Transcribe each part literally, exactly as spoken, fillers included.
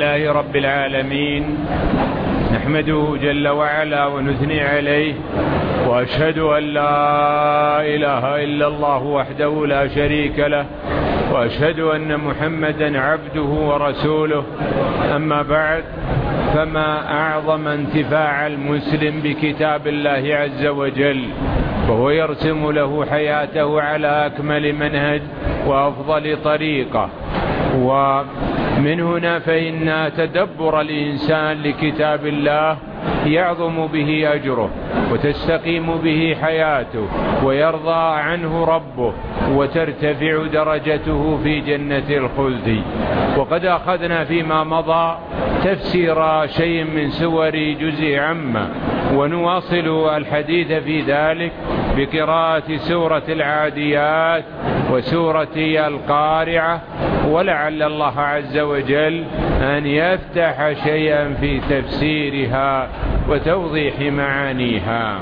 لله رب العالمين، نحمده جل وعلا ونثني عليه، وأشهد أن لا إله إلا الله وحده لا شريك له، وأشهد أن محمدا عبده ورسوله. أما بعد، فما أعظم انتفاع المسلم بكتاب الله عز وجل، وهو يرسم له حياته على أكمل منهج وأفضل طريقة. ومن هنا فإن تدبر الإنسان لكتاب الله يعظم به أجره، وتستقيم به حياته، ويرضى عنه ربه، وترتفع درجته في جنة الخلد. وقد أخذنا فيما مضى تفسير شيء من سور جزء عامة، ونواصل الحديث في ذلك بقراءة سورة العاديات وسورة القارعة، ولعل الله عز وجل أن يفتح شيئا في تفسيرها وتوضيح معانيها.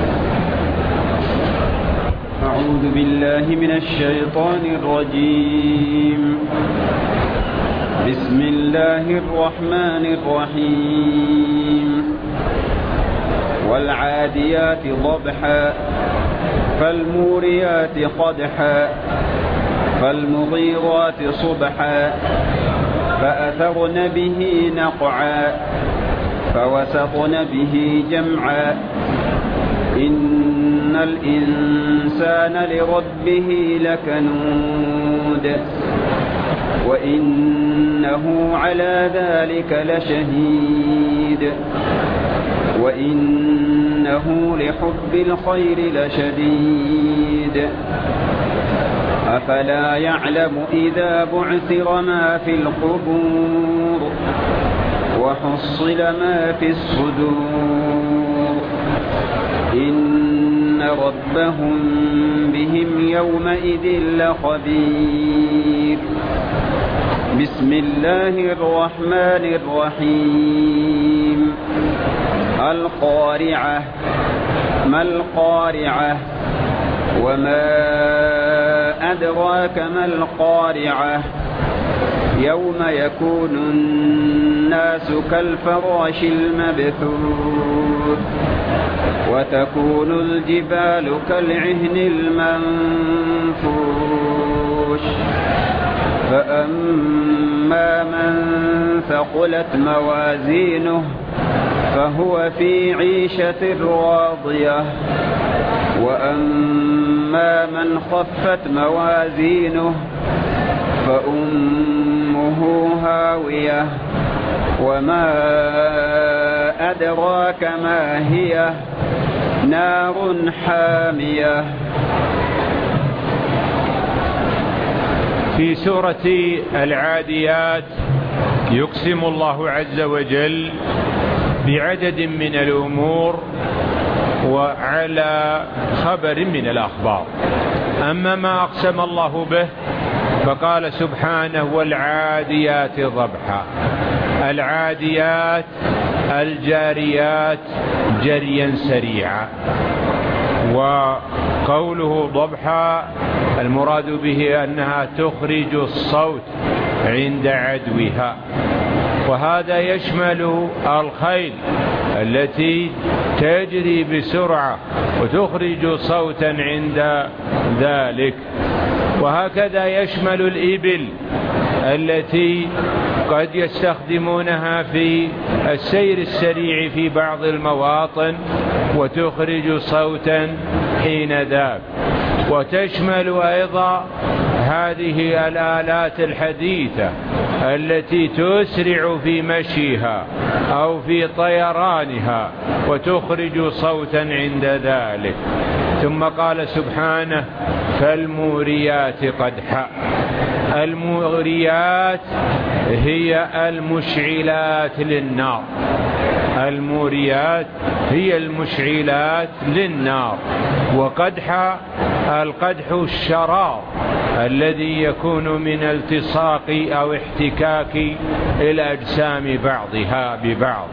أعوذ بالله من الشيطان الرجيم. بسم الله الرحمن الرحيم. والعاديات ضبحا فالموريات قدحا فالمغيرات صبحا فأثرن به نقعا فوسطن به جمعا إن الإنسان لربه لكنود وإنه على ذلك لشهيد وإنه لحب الخير لشديد أفلا يعلم إذا بعثر ما في القبور وحصل ما في الصدور إن ربهم بهم يومئذ لخبير. بسم الله الرحمن الرحيم. القارعة. ما القارعة؟ وما أدراك ما القارعة؟ يوم يكون الناس كالفراش المبثوث وتكون الجبال كالعهن المنفوش فأما من ثقلت موازينه فهو في عيشة راضية وأما من خفت موازينه فأمه هاوية وما أدراك ما هي نار حامية. في سورة العاديات يقسم الله عز وجل بعدد من الأمور وعلى خبر من الأخبار. أما ما أقسم الله به فقال سبحانه والعاديات ضبحا. العاديات الجاريات جريا سريعا، وقوله ضبحا المراد به أنها تخرج الصوت عند عدوها، وهذا يشمل الخيل التي تجري بسرعة وتخرج صوتا عند ذلك، وهكذا يشمل الإبل التي قد يستخدمونها في السير السريع في بعض المواطن وتخرج صوتا حين ذاك. وتشمل أيضا هذه الآلات الحديثة التي تسرع في مشيها أو في طيرانها وتخرج صوتا عند ذلك. ثم قال سبحانه فالموريات قدحا. الموريات هي المشعلات للنار. الموريات هي المشعلات للنار. وقدحا القدح الشرار الذي يكون من التصاق أو احتكاك الأجسام بعضها ببعض.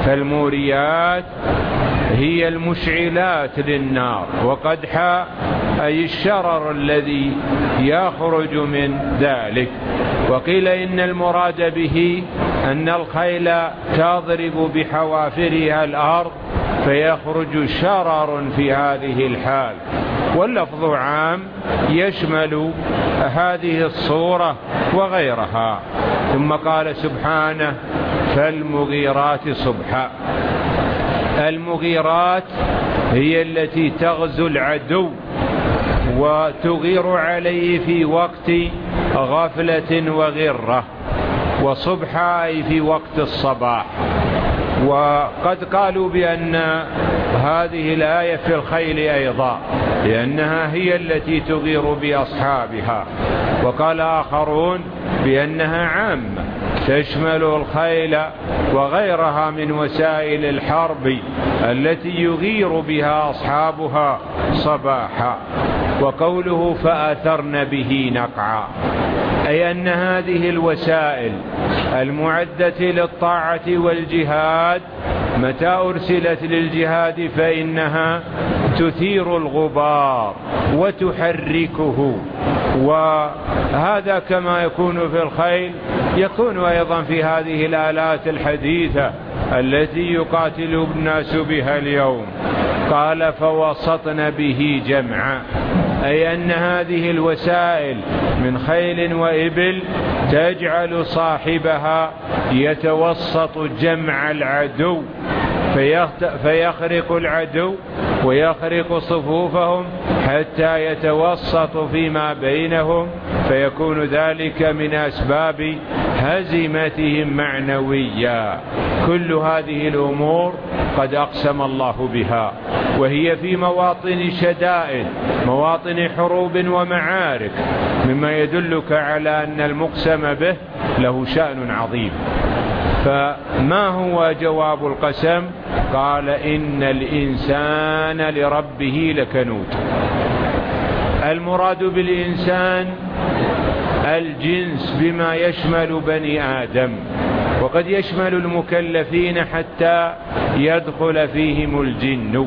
فالموريات هي المشعلات للنار، وقدحا أي الشرر الذي يخرج من ذلك. وقيل إن المراد به أن الخيل تضرب بحوافرها الأرض فيخرج شرر في هذه الحال. واللفظ عام يشمل هذه الصورة وغيرها. ثم قال سبحانه فالمغيرات صبحا. المغيرات هي التي تغزو العدو وتغير عليه في وقت غفلة وغرة، وصبحا أي في وقت الصباح. وقد قالوا بأن هذه الآية في الخيل أيضا، لأنها هي التي تغير بأصحابها. وقال آخرون بأنها عامة تشمل الخيل وغيرها من وسائل الحرب التي يغير بها أصحابها صباحا. وقوله فأثرن به نقعا، أي أن هذه الوسائل المعدة للطاعة والجهاد متى أرسلت للجهاد فإنها تثير الغبار وتحركه. وهذا كما يكون في الخيل يكون أيضا في هذه الآلات الحديثة التي يقاتل الناس بها اليوم. قال فوسطن به جمعا، أي أن هذه الوسائل من خيل وإبل تجعل صاحبها يتوسط جمع العدو فيخرق العدو ويخرق صفوفهم حتى يتوسط فيما بينهم، فيكون ذلك من أسباب هزيمتهم معنويا. كل هذه الأمور قد أقسم الله بها، وهي في مواطن شدائد، مواطن حروب ومعارك، مما يدلك على أن المقسم به له شأن عظيم. فما هو جواب القسم؟ قال إن الإنسان لربه لكنود. المراد بالإنسان الجنس بما يشمل بني آدم، وقد يشمل المكلفين حتى يدخل فيهم الجن.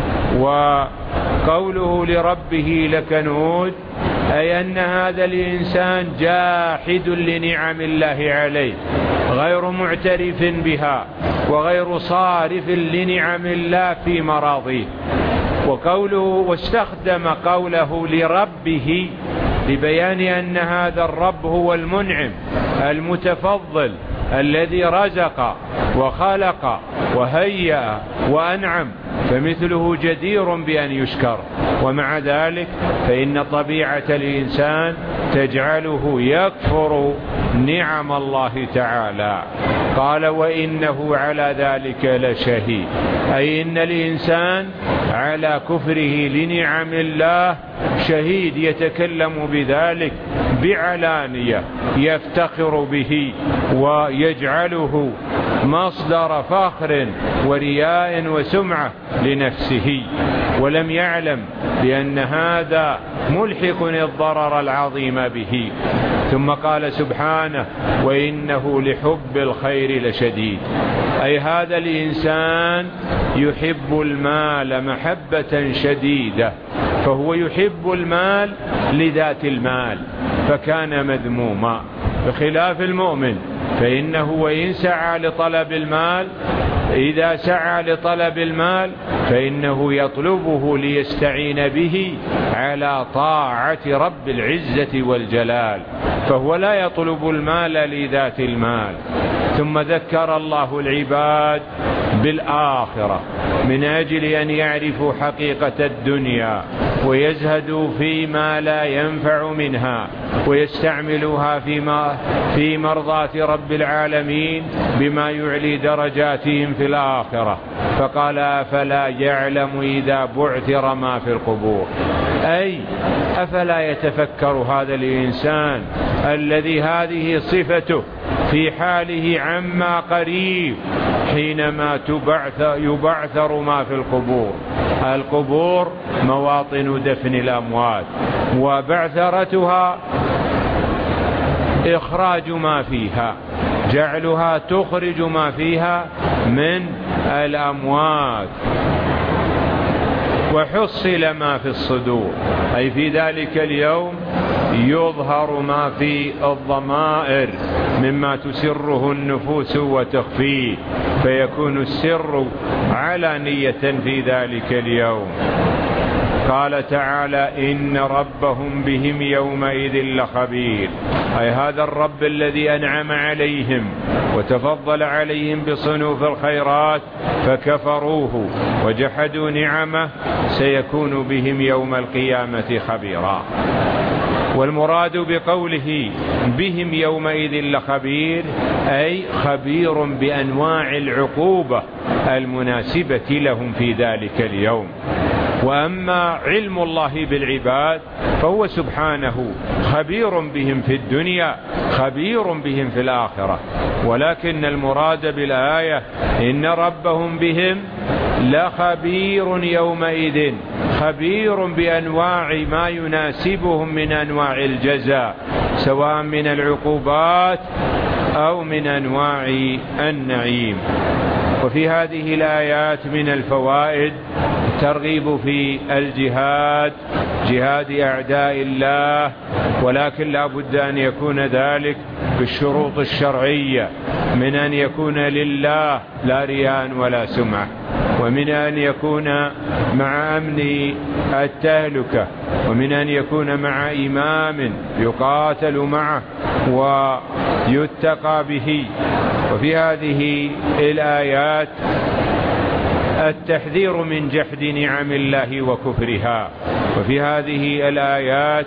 وقوله لربه لكنود أي أن هذا الإنسان جاحد لنعم الله عليه، غير معترف بها وغير صارف لنعم الله في مراضيه. وقوله واستخدم قوله لربه لبيان أن هذا الرب هو المنعم المتفضل الذي رزق وخلق وهيأ وأنعم، فمثله جدير بأن يشكر. ومع ذلك فإن طبيعة الإنسان تجعله يكفر نعم الله تعالى. قال وإنه على ذلك لشهيد، أي إن الإنسان على كفره لنعم الله شهيد، يتكلم بذلك بعلانية، يفتخر به ويجعله مصدر فخر ورياء وسمعة لنفسه، ولم يعلم بأن هذا ملحق الضرر العظيم به. ثم قال سبحانه وإنه لحب الخير لشديد، أي هذا الإنسان يحب المال محبة شديدة، فهو يحب المال لذات المال فكان مذموما، بخلاف المؤمن فإنه وإن سعى لطلب المال، إذا سعى لطلب المال فإنه يطلبه ليستعين به على طاعة رب العزة والجلال، فهو لا يطلب المال لذات المال. ثم ذكر الله العباد بالآخرة من أجل أن يعرفوا حقيقة الدنيا ويزهدوا فيما لا ينفع منها ويستعملوها فيما في مرضاة رب العالمين بما يعلي درجاتهم في الآخرة. فقال أفلا يعلم إذا بعثر ما في القبور، أي أفلا يتفكر هذا الإنسان الذي هذه صفته في حاله عما قريب حينما تبعث يبعثر ما في القبور. القبور مواطن دفن الأموات، وبعثرتها إخراج ما فيها، جعلها تخرج ما فيها من الأموات. وحصل ما في الصدور، أي في ذلك اليوم يظهر ما في الضمائر مما تسره النفوس وتخفيه، فيكون السر علانية في ذلك اليوم. قال تعالى: إن ربهم بهم يومئذ لخبير، أي هذا الرب الذي أنعم عليهم وتفضل عليهم بصنوف الخيرات فكفروه وجحدوا نعمه، سيكون بهم يوم القيامة خبيرا. والمراد بقوله بهم يومئذ لخبير، أي خبير بأنواع العقوبة المناسبة لهم في ذلك اليوم. وأما علم الله بالعباد فهو سبحانه خبير بهم في الدنيا، خبير بهم في الآخرة. ولكن المراد بالآية إن ربهم بهم لخبير يومئذ، خبير بأنواع ما يناسبهم من أنواع الجزاء، سواء من العقوبات أو من أنواع النعيم. وفي هذه الآيات من الفوائد ترغيب في الجهاد، جهاد أعداء الله، ولكن لا بد أن يكون ذلك بالشروط الشرعية، من أن يكون لله لا رياء ولا سمعة، ومن أن يكون مع أمن التهلكة، ومن أن يكون مع إمام يقاتل معه ويتقى به. وفي هذه الآيات التحذير من جحد نعم الله وكفرها. وفي هذه الآيات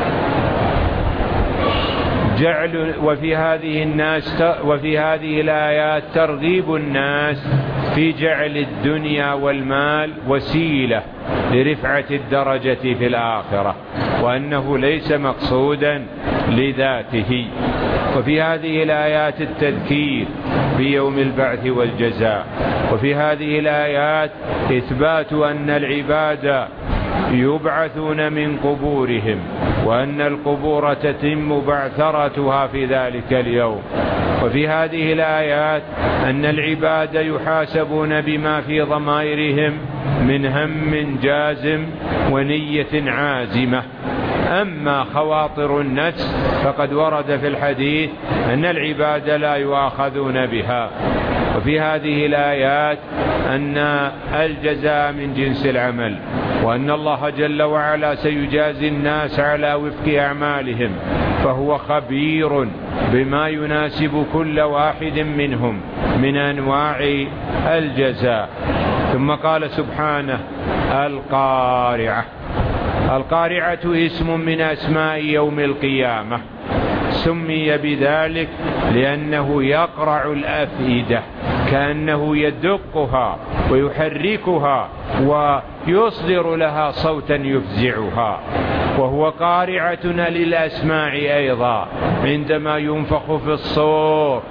جعل وفي هذه الناس وفي هذه الآيات ترغيب الناس في جعل الدنيا والمال وسيلة لرفعة الدرجة في الآخرة، وأنه ليس مقصودا لذاته. وفي هذه الآيات التذكير بيوم البعث والجزاء. وفي هذه الآيات إثبات أن العباد يبعثون من قبورهم، وأن القبور تتم بعثرتها في ذلك اليوم. وفي هذه الآيات أن العباد يحاسبون بما في ضمائرهم من هم جازم ونية عازمة. أما خواطر النفس فقد ورد في الحديث أن العباد لا يؤاخذون بها. وفي هذه الآيات أن الجزاء من جنس العمل، وأن الله جل وعلا سيجازي الناس على وفق أعمالهم، فهو خبير بما يناسب كل واحد منهم من أنواع الجزاء. ثم قال سبحانه: القارعة. القارعة اسم من أسماء يوم القيامة، سمي بذلك لأنه يقرع الأفئدة، كأنه يدقها ويحركها ويصدر لها صوتا يفزعها. وهو قارعة للأسماع أيضا، عندما ينفخ في الصور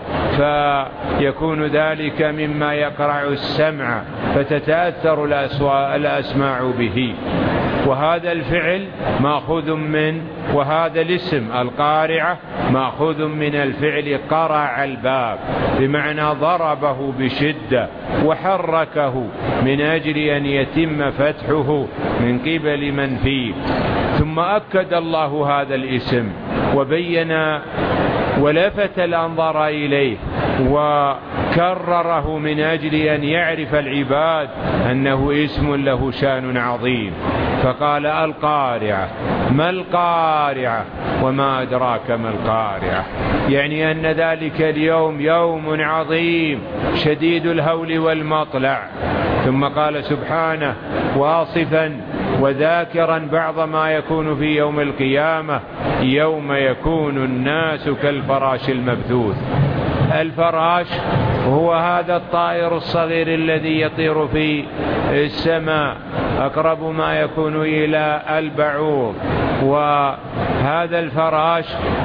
فيكون ذلك مما يقرع السمع فتتأثر الأسماع به. وهذا الفعل مأخوذ من وهذا الاسم القارعة مأخوذ من الفعل قرع الباب، بمعنى ضربه بشدة وحركه من أجل أن يتم فتحه من قبل من فيه. ثم أكد الله هذا الاسم وبين ولفت الأنظار إليه وكرره من أجل أن يعرف العباد أنه اسم له شان عظيم، فقال: القارعة. ما القارعة؟ وما أدراك ما القارعة؟ يعني أن ذلك اليوم يوم عظيم شديد الهول والمطلع. ثم قال سبحانه واصفا وذاكرا بعض ما يكون في يوم القيامة: يوم يكون الناس كالفراش المبثوث. الفراش هو هذا الطائر الصغير الذي يطير في السماء، أقرب ما يكون إلى البعوض. وهذا الفراش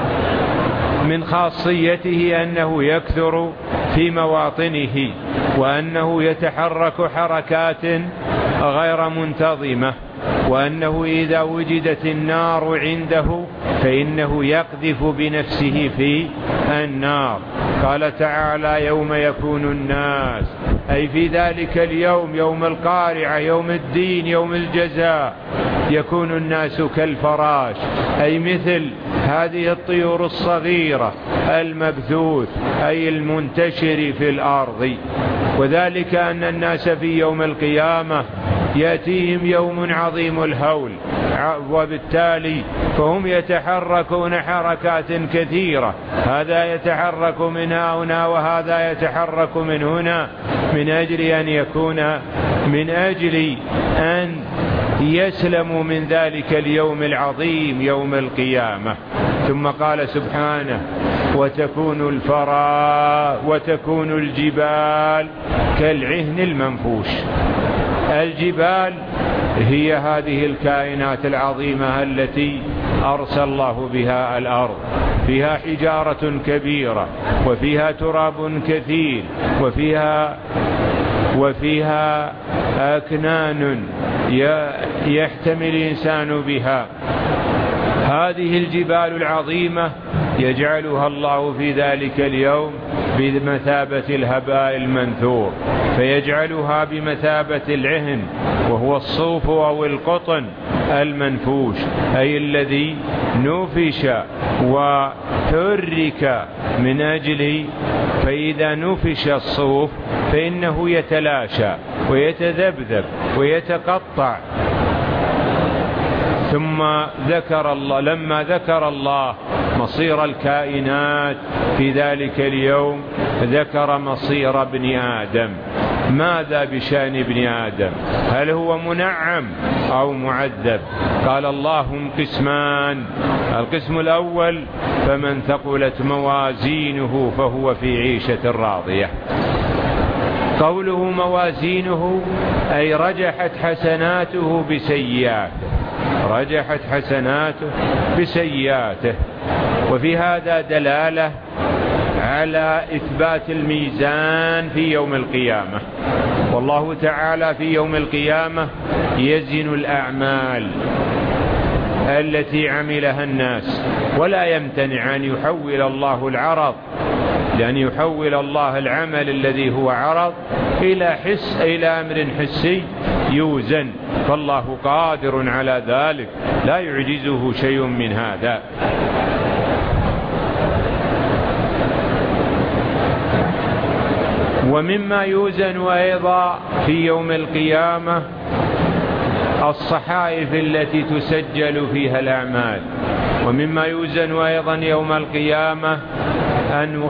من خاصيته أنه يكثر في مواطنه، وأنه يتحرك حركات غير منتظمة، وأنه إذا وجدت النار عنده فإنه يقذف بنفسه في النار. قال تعالى: يوم يكون الناس أي في ذلك اليوم، يوم القارعة، يوم الدين، يوم الجزاء، يكون الناس كالفراش، أي مثل هذه الطيور الصغيرة المبثوث، أي المنتشر في الأرض. وذلك أن الناس في يوم القيامة يأتيهم يوم عظيم الهول، وبالتالي فهم يتحركون حركات كثيرة، هذا يتحرك من هنا وهذا يتحرك من هنا، من أجل أن يكون من أجل أن يسلموا من ذلك اليوم العظيم يوم القيامة. ثم قال سبحانه: وتكون الفرا وتكون الجبال كالعهن المنفوش. الجبال هي هذه الكائنات العظيمة التي أرسل الله بها الأرض، فيها حجارة كبيرة، وفيها تراب كثير، وفيها وفيها أكنان يحتمي الإنسان بها. هذه الجبال العظيمة يجعلها الله في ذلك اليوم بمثابة الهباء المنثور، فيجعلها بمثابة العهن، وهو الصوف أو القطن المنفوش، أي الذي نفش وترك من أجل، فإذا نفش الصوف فإنه يتلاشى ويتذبذب ويتقطع. ثم ذكر الله لما ذكر الله مصير الكائنات في ذلك اليوم ذكر مصير ابن آدم. ماذا بشأن ابن آدم؟ هل هو منعم أو معذب؟ قال الله: هم قسمان، القسم الأول فمن ثقلت موازينه فهو في عيشة راضية. قوله موازينه أي رجحت حسناته بسيئاته، رجحت حسناته بسيئاته. وفي هذا دلالة على إثبات الميزان في يوم القيامة، والله تعالى في يوم القيامة يزن الأعمال التي عملها الناس، ولا يمتنع أن يحول الله العرض، لأن يحول الله العمل الذي هو عرض إلى حس إلى أمر حسي يوزن، فالله قادر على ذلك، لا يعجزه شيء من هذا. ومما يوزن أيضا في يوم القيامة الصحائف التي تسجل فيها الأعمال. ومما يوزن أيضا يوم القيامة أن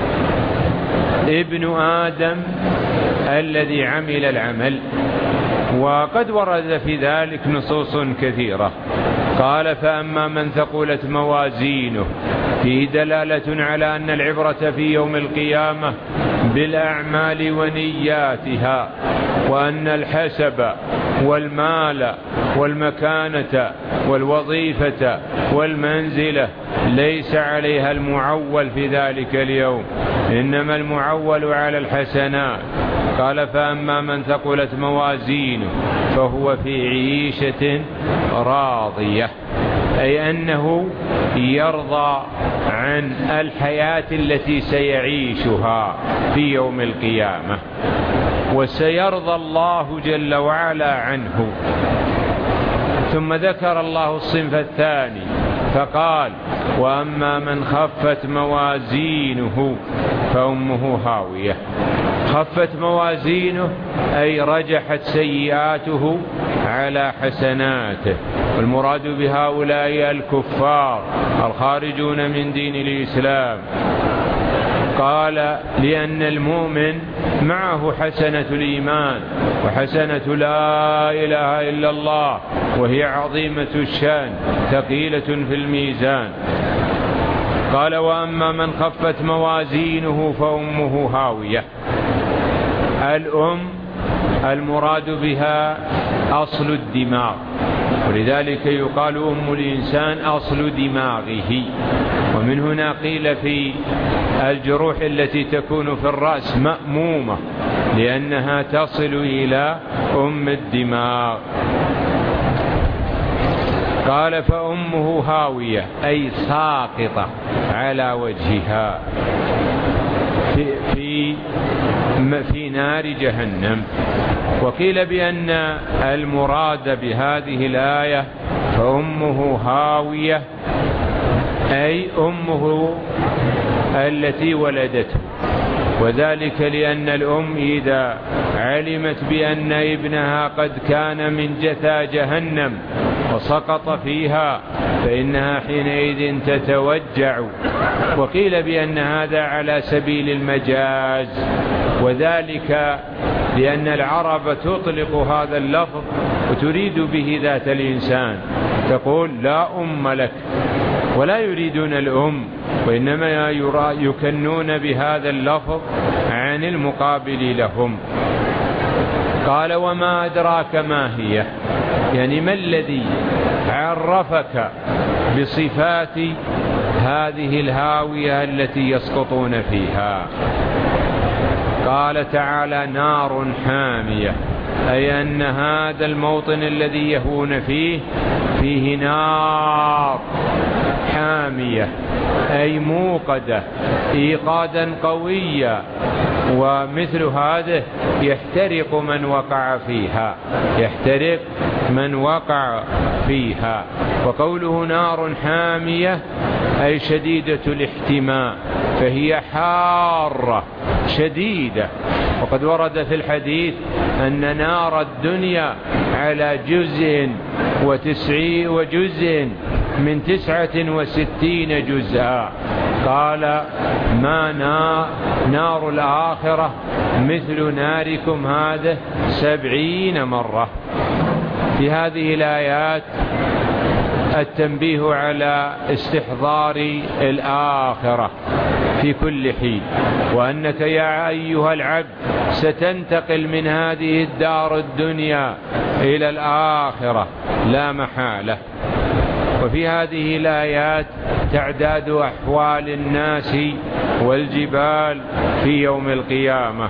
ابن آدم الذي عمل العمل، وقد ورد في ذلك نصوص كثيرة. قال: فأما من ثقلت موازينه، فيه دلالة على أن العبرة في يوم القيامة بالأعمال ونياتها، وأن الحسب والمال والمكانة والوظيفة والمنزلة ليس عليها المعول في ذلك اليوم، إنما المعول على الحسنات. قال: فأما من ثقلت موازينه فهو في عيشة راضية، أي أنه يرضى عن الحياة التي سيعيشها في يوم القيامة، وسيرضى الله جل وعلا عنه. ثم ذكر الله الصنف الثاني فقال: وأما من خفت موازينه فأمه هاوية. خفت موازينه أي رجحت سيئاته على حسناته، والمراد بهؤلاء الكفار الخارجون من دين الإسلام. قال: لأن المؤمن معه حسنة الإيمان وحسنة لا إله إلا الله، وهي عظيمة الشان ثقيلة في الميزان. قال: وأما من خفت موازينه فأمه هاوية. الأم المراد بها أصل الدماغ، ولذلك يقال أم الإنسان أصل دماغه. ومن هنا قيل في الجروح التي تكون في الرأس مأمومة، لأنها تصل إلى أم الدماغ. قال: فأمه هاوية أي ساقطة على وجهها. في, في, في نار جهنم. وقيل بأن المراد بهذه الآية فأمه هاوية، أي أمه التي ولدته، وذلك لأن الأم إذا علمت بأن ابنها قد كان من جثى جهنم وسقط فيها فإنها حينئذ تتوجع. وقيل بأن هذا على سبيل المجاز، وذلك لأن العرب تطلق هذا اللفظ وتريد به ذات الإنسان، تقول لا أم لك، ولا يريدون الأم، وإنما يكنون بهذا اللفظ عن المقابل لهم. قال وما أدراك ما هي، يعني ما الذي عرفك بصفات هذه الهاوية التي يسقطون فيها؟ قال تعالى نار حامية، أي أن هذا الموطن الذي يهون فيه فيه نار حامية، أي موقدة إيقادا قويا، ومثل هذا يحترق من وقع فيها، يحترق من وقع فيها. وقوله نار حامية أي شديدة الاحتماء، فهي حارة شديدة. وقد ورد في الحديث أن نار الدنيا على جزء وتسعين وجزء من تسعة وستين جزءا. قال ما نار الآخرة مثل ناركم هذا سبعين مرة. في هذه الآيات التنبيه على استحضار الآخرة في كل حين، وأنك يا أيها العبد ستنتقل من هذه الدار الدنيا إلى الآخرة لا محالة. وفي هذه الآيات تعداد أحوال الناس والجبال في يوم القيامة.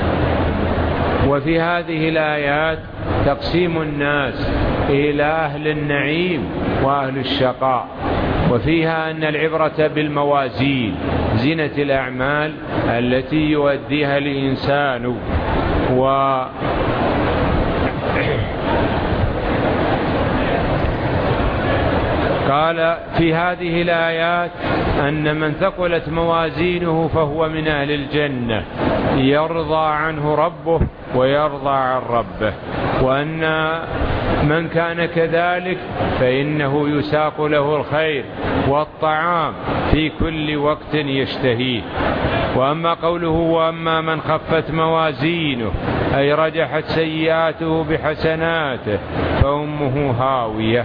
وفي هذه الآيات تقسيم الناس إلى أهل النعيم وأهل الشقاء. وفيها أن العبرة بالموازين، زينة الأعمال التي يؤديها الإنسان. و قال في هذه الآيات أن من ثقلت موازينه فهو من أهل الجنة يرضى عنه ربه ويرضى عن ربه، وأن من كان كذلك فإنه يساق له الخير والطعام في كل وقت يشتهيه. وأما قوله وأما من خفت موازينه أي رجحت سيئاته بحسناته فأمه هاوية.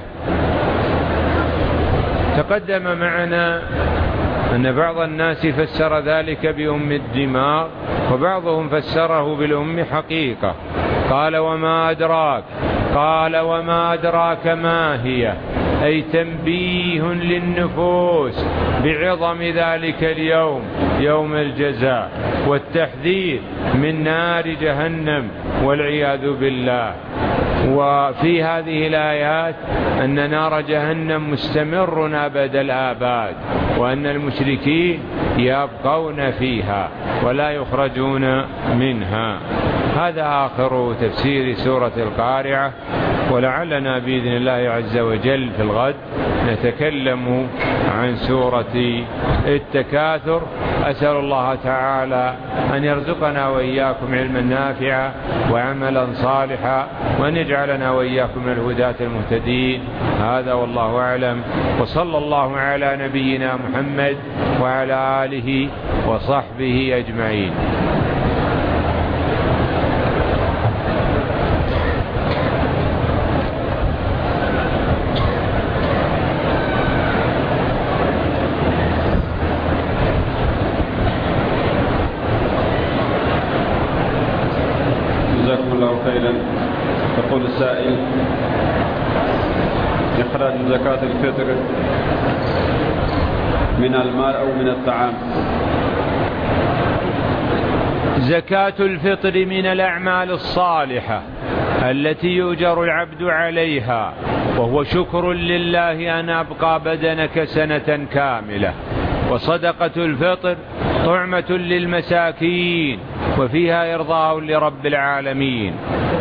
تقدم معنا أن بعض الناس فسر ذلك بأم الدماغ، وبعضهم فسره بالأم حقيقة. قال وما أدراك، قال وما أدراك ما هي، أي تنبيه للنفوس بعظم ذلك اليوم، يوم الجزاء، والتحذير من نار جهنم والعياذ بالله. وفي هذه الآيات أن نار جهنم مستمر أبد الآباد، وأن المشركين يبقون فيها ولا يخرجون منها. هذا آخر تفسير سورة القارعة، ولعلنا بإذن الله عز وجل في الغد نتكلم عن سورة التكاثر. أسأل الله تعالى أن يرزقنا وإياكم علما نافعا وعملا صالحا، وأن يجعلنا وإياكم من الهداة المهتدين. هذا والله أعلم، وصلى الله على نبينا محمد وعلى آله وصحبه أجمعين. يقول السائل: إخراج زكاة الفطر من المال أو من الطعام. زكاة الفطر من الأعمال الصالحة التي يؤجر العبد عليها، وهو شكر لله أن أبقى بدنك سنة كاملة. وصدقة الفطر طعمة للمساكين وفيها إرضاء لرب العالمين.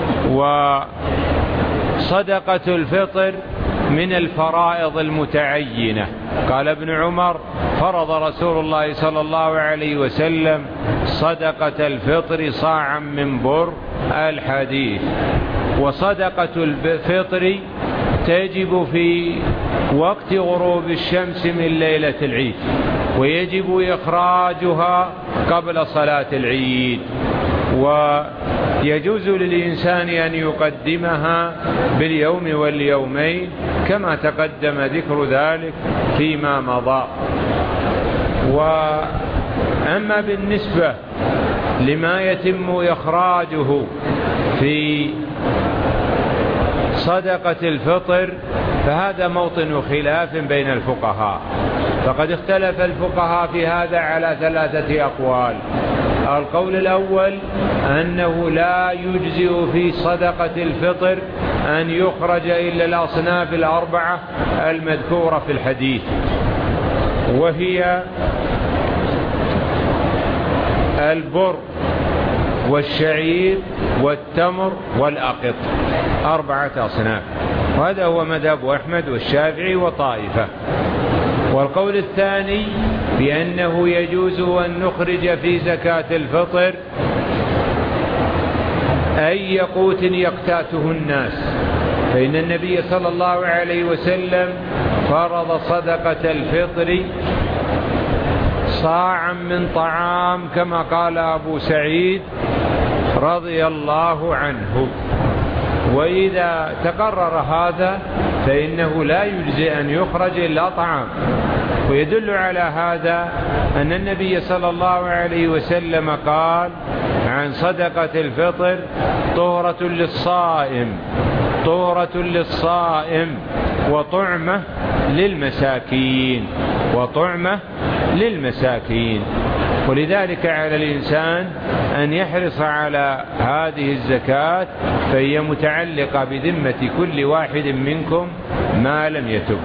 وصدقة الفطر من الفرائض المتعينة. قال ابن عمر: فرض رسول الله صلى الله عليه وسلم صدقة الفطر صاعا من بر الحديث. وصدقة الفطر تجب في وقت غروب الشمس من ليلة العيد، ويجب إخراجها قبل صلاة العيد، ويجوز للإنسان أن يقدمها باليوم واليومين كما تقدم ذكر ذلك فيما مضى. وأما بالنسبة لما يتم إخراجه في صدقة الفطر فهذا موطن خلاف بين الفقهاء، فقد اختلف الفقهاء في هذا على ثلاثة أقوال. القول الأول أنه لا يجزئ في صدقة الفطر أن يخرج إلا الأصناف الأربعة المذكورة في الحديث، وهي البر والشعير والتمر والأقط، أربعة أصناف، وهذا هو مذهب أحمد والشافعي وطائفة. والقول الثاني بأنه يجوز أن نخرج في زكاة الفطر أي قوت يقتاته الناس، فإن النبي صلى الله عليه وسلم فرض صدقة الفطر صاعا من طعام كما قال أبو سعيد رضي الله عنه. وإذا تقرر هذا فإنه لا يجزي أن يخرج إلا طعام. ويدل على هذا أن النبي صلى الله عليه وسلم قال عن صدقة الفطر: طهرة للصائم طهرة للصائم وطعمة للمساكين وطعمة للمساكين. ولذلك على الإنسان أن يحرص على هذه الزكاة، فهي متعلقة بذمة كل واحد منكم ما لم يتب.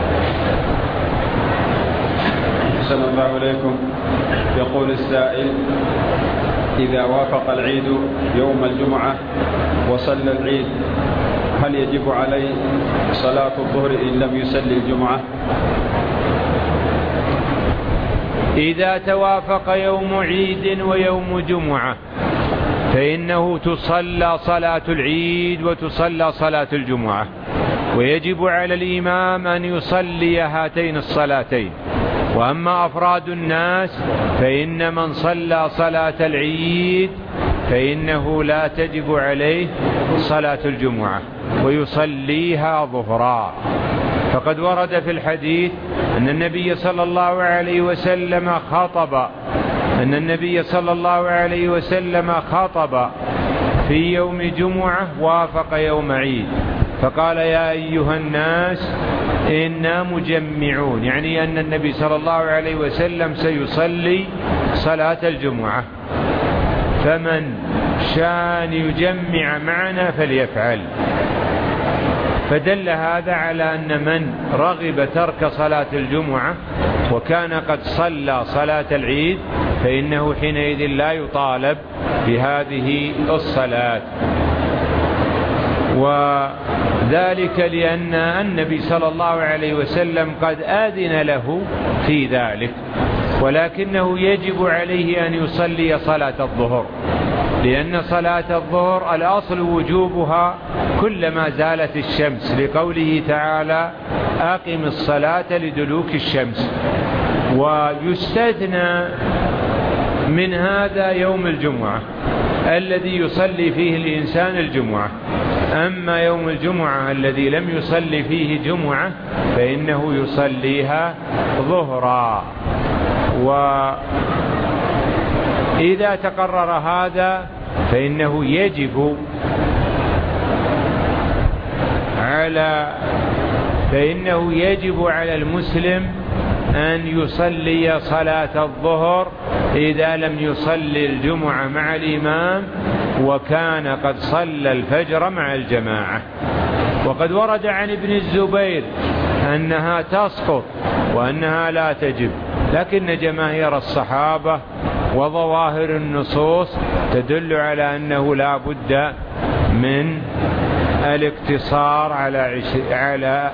أحسن الله عليكم. يقول السائل: إذا وافق العيد يوم الجمعة وصلى العيد هل يجب عليه صلاة الظهر إن لم يصلي الجمعة؟ إذا توافق يوم عيد ويوم جمعة فإنه تصلى صلاة العيد وتصلى صلاة الجمعة، ويجب على الإمام أن يصلي هاتين الصلاتين. وأما أفراد الناس فإن من صلى صلاة العيد فإنه لا تجب عليه صلاة الجمعة ويصليها ظهرا. فقد ورد في الحديث أن النبي صلى الله عليه وسلم خطب أن النبي صلى الله عليه وسلم خطب في يوم جمعة وافق يوم عيد، فقال: يا أيها الناس إنا مجمعون، يعني أن النبي صلى الله عليه وسلم سيصلي صلاة الجمعة، فمن شاء يجمع معنا فليفعل. فدل هذا على أن من رغب ترك صلاة الجمعة وكان قد صلى صلاة العيد فإنه حينئذ لا يطالب بهذه الصلاة. وذلك لأن النبي صلى الله عليه وسلم قد آذن له في ذلك، ولكنه يجب عليه أن يصلي صلاة الظهر، لأن صلاة الظهر الأصل وجوبها كلما زالت الشمس، لقوله تعالى: أقم الصلاة لدلوك الشمس. ويستثنى من هذا يوم الجمعة الذي يصلي فيه الإنسان الجمعة. أما يوم الجمعة الذي لم يصلي فيه جمعة فإنه يصليها ظهرا. وإذا تقرر هذا فإنه يجب على فإنه يجب على المسلم أن يصلي صلاة الظهر إذا لم يصلي الجمعة مع الإمام وكان قد صلى الفجر مع الجماعة. وقد ورد عن ابن الزبير أنها تسقط وأنها لا تجب، لكن جماهير الصحابة وظواهر النصوص تدل على أنه لا بد من الاقتصار على عش... على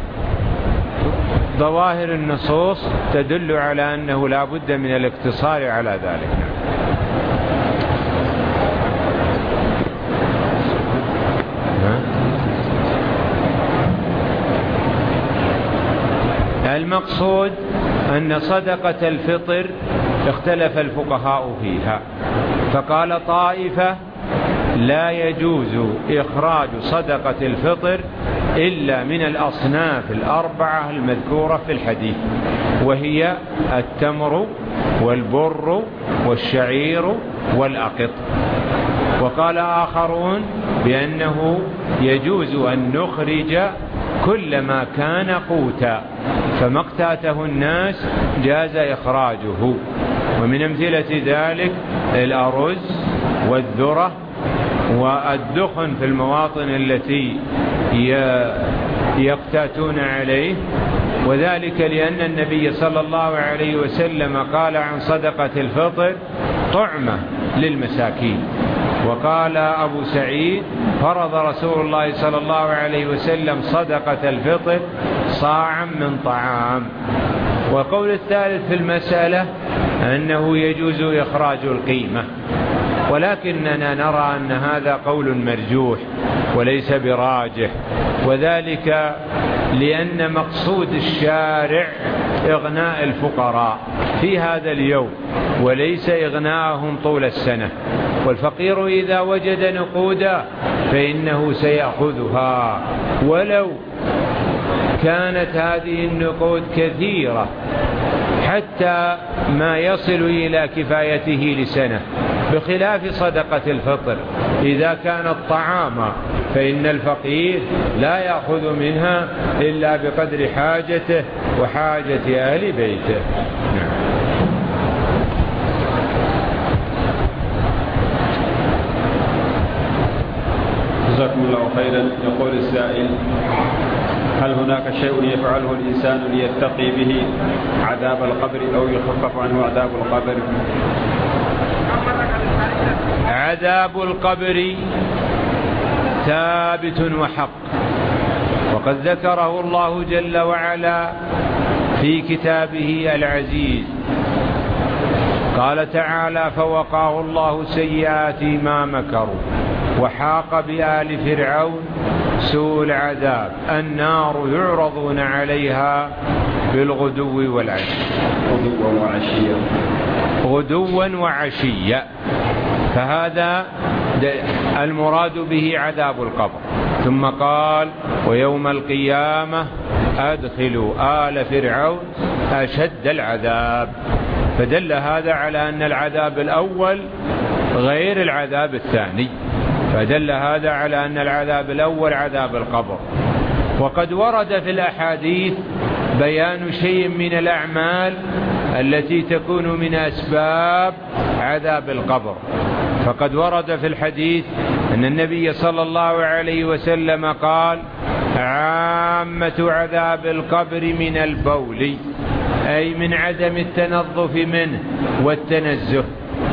ظواهر النصوص تدل على أنه لا بد من الاقتصار على ذلك. المقصود أن صدقة الفطر اختلف الفقهاء فيها، فقال طائفة لا يجوز إخراج صدقة الفطر إلا من الأصناف الأربعة المذكورة في الحديث، وهي التمر والبر والشعير والأقط. وقال آخرون بأنه يجوز أن نخرج كل ما كان قوتا، فما اقتاته الناس جاز إخراجه. ومن أمثلة ذلك الأرز والذرة والدخن في المواطن التي يقتاتون عليه، وذلك لأن النبي صلى الله عليه وسلم قال عن صدقة الفطر طعمة للمساكين. وقال أبو سعيد فرض رسول الله صلى الله عليه وسلم صدقة الفطر صاعا من طعام. والقول الثالث في المسألة أنه يجوز إخراج القيمة، ولكننا نرى أن هذا قول مرجوح وليس براجح، وذلك لأن مقصود الشارع إغناء الفقراء في هذا اليوم وليس إغناءهم طول السنة. والفقير إذا وجد نقودا فإنه سيأخذها ولو كانت هذه النقود كثيرة حتى ما يصل إلى كفايته لسنة، بخلاف صدقة الفطر إذا كانت طعاما فإن الفقير لا يأخذ منها إلا بقدر حاجته وحاجة أهل بيته. جزاكم الله خيرا. يقول السائل: هل هناك شيء يفعله الإنسان ليتقي به عذاب القبر أو يخفف عنه عذاب القبر؟ عذاب القبر ثابت وحق، وقد ذكره الله جل وعلا في كتابه العزيز. قال تعالى: فوقاه الله سيئات ما مكروا وحاق بآل فرعون سوء العذاب النار يعرضون عليها بالغدو والعشي. غدوا وعشيا غدوا وعشيا فهذا المراد به عذاب القبر. ثم قال: ويوم القيامة أدخلوا آل فرعون أشد العذاب. فدل هذا على أن العذاب الأول غير العذاب الثاني، فدل هذا على أن العذاب الأول عذاب القبر. وقد ورد في الأحاديث بيان شيء من الأعمال التي تكون من أسباب عذاب القبر. فقد ورد في الحديث أن النبي صلى الله عليه وسلم قال: عامة عذاب القبر من البول، أي من عدم التنظف منه والتنزه.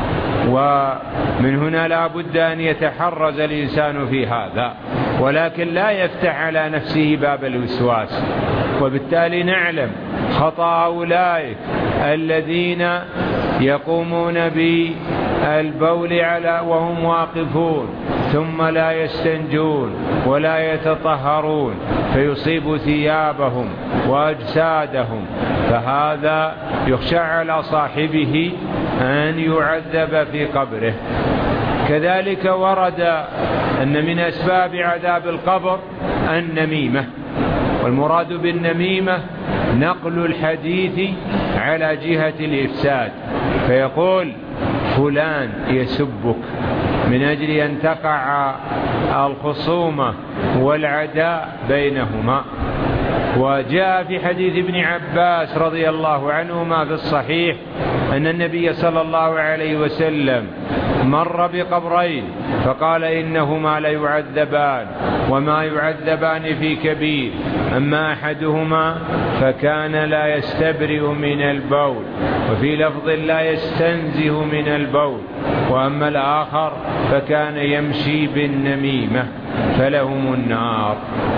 ومن هنا لا بد أن يتحرز الإنسان في هذا، ولكن لا يفتح على نفسه باب الوسواس. وبالتالي نعلم خطأ أولئك الذين يقومون بالبول على وهم واقفون ثم لا يستنجون ولا يتطهرون فيصيب ثيابهم وأجسادهم، فهذا يخشى على صاحبه أن يعذب في قبره. كذلك ورد أن من أسباب عذاب القبر النميمة، والمراد بالنميمة نقل الحديث على جهة الإفساد، فيقول فلان يسبك من أجل أن تقع الخصومة والعداء بينهما. وجاء في حديث ابن عباس رضي الله عنهما في الصحيح أن النبي صلى الله عليه وسلم مر بقبرين فقال إنهما ليعذبان وما يعذبان في كبير، أما أحدهما فكان لا يستبرئ من البول، وفي لفظ لا يستنزه من البول، وأما الآخر فكان يمشي بالنميمة فلهم النار.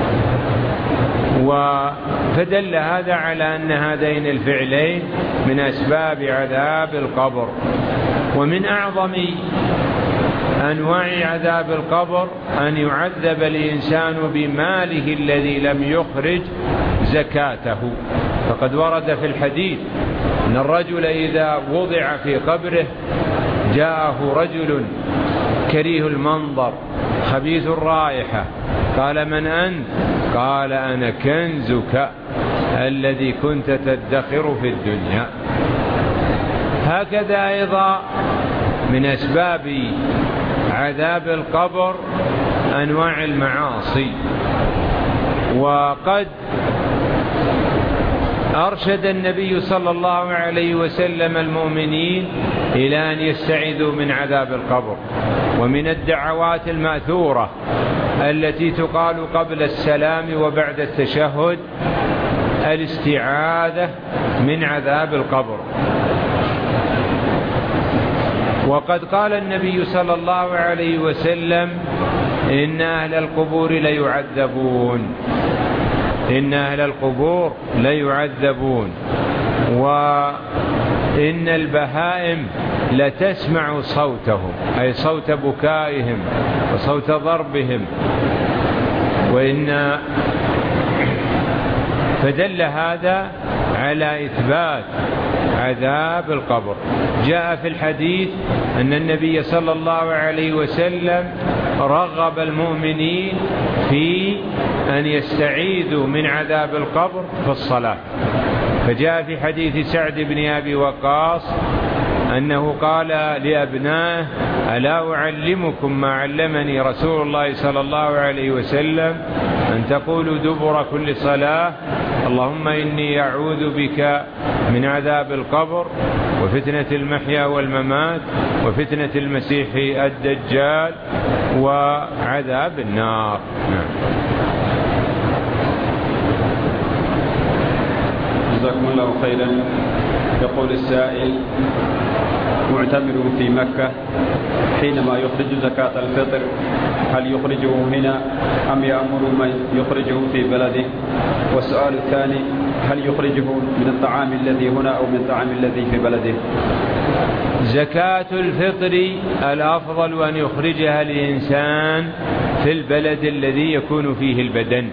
فدل هذا على أن هذين الفعلين من أسباب عذاب القبر. ومن أعظم أنواع عذاب القبر أن يعذب الإنسان بماله الذي لم يخرج زكاته. فقد ورد في الحديث أن الرجل إذا وضع في قبره جاءه رجل كريه المنظر خبيث الرائحة، قال: من أنت؟ قال: أنا كنزك الذي كنت تدخر في الدنيا. هكذا أيضا من أسباب عذاب القبر أنواع المعاصي. وقد أرشد النبي صلى الله عليه وسلم المؤمنين إلى أن يستعيذوا من عذاب القبر. ومن الدعوات المأثورة التي تقال قبل السلام وبعد التشهد الاستعاذة من عذاب القبر. وقد قال النبي صلى الله عليه وسلم: إن أهل القبور ليعذبون، إن أهل القبور ليعذبون، وإن البهائم لتسمع صوتهم، أي صوت بكائهم وصوت ضربهم. وإن فدل هذا على إثبات عذاب القبر. جاء في الحديث أن النبي صلى الله عليه وسلم رغب المؤمنين في أن يستعيذوا من عذاب القبر في الصلاة. فجاء في حديث سعد بن أبي وقاص أنه قال لأبنائه: ألا أعلمكم ما علمني رسول الله صلى الله عليه وسلم؟ أن تقولوا دبر كل صلاة: اللهم إني أعوذ بك من عذاب القبر وفتنة المحيا والممات وفتنة المسيح الدجال وعذاب النار. نعم. جزاكم الله خيرا. يقول السائل: معتمر في مكة حينما يخرج زكاة الفطر هل يخرجه هنا أم يأمر من يخرجه في بلده؟ والسؤال الثاني: هل يخرجه من الطعام الذي هنا أو من الطعام الذي في بلده؟ زكاة الفطر الأفضل أن يخرجها الإنسان في البلد الذي يكون فيه البدن،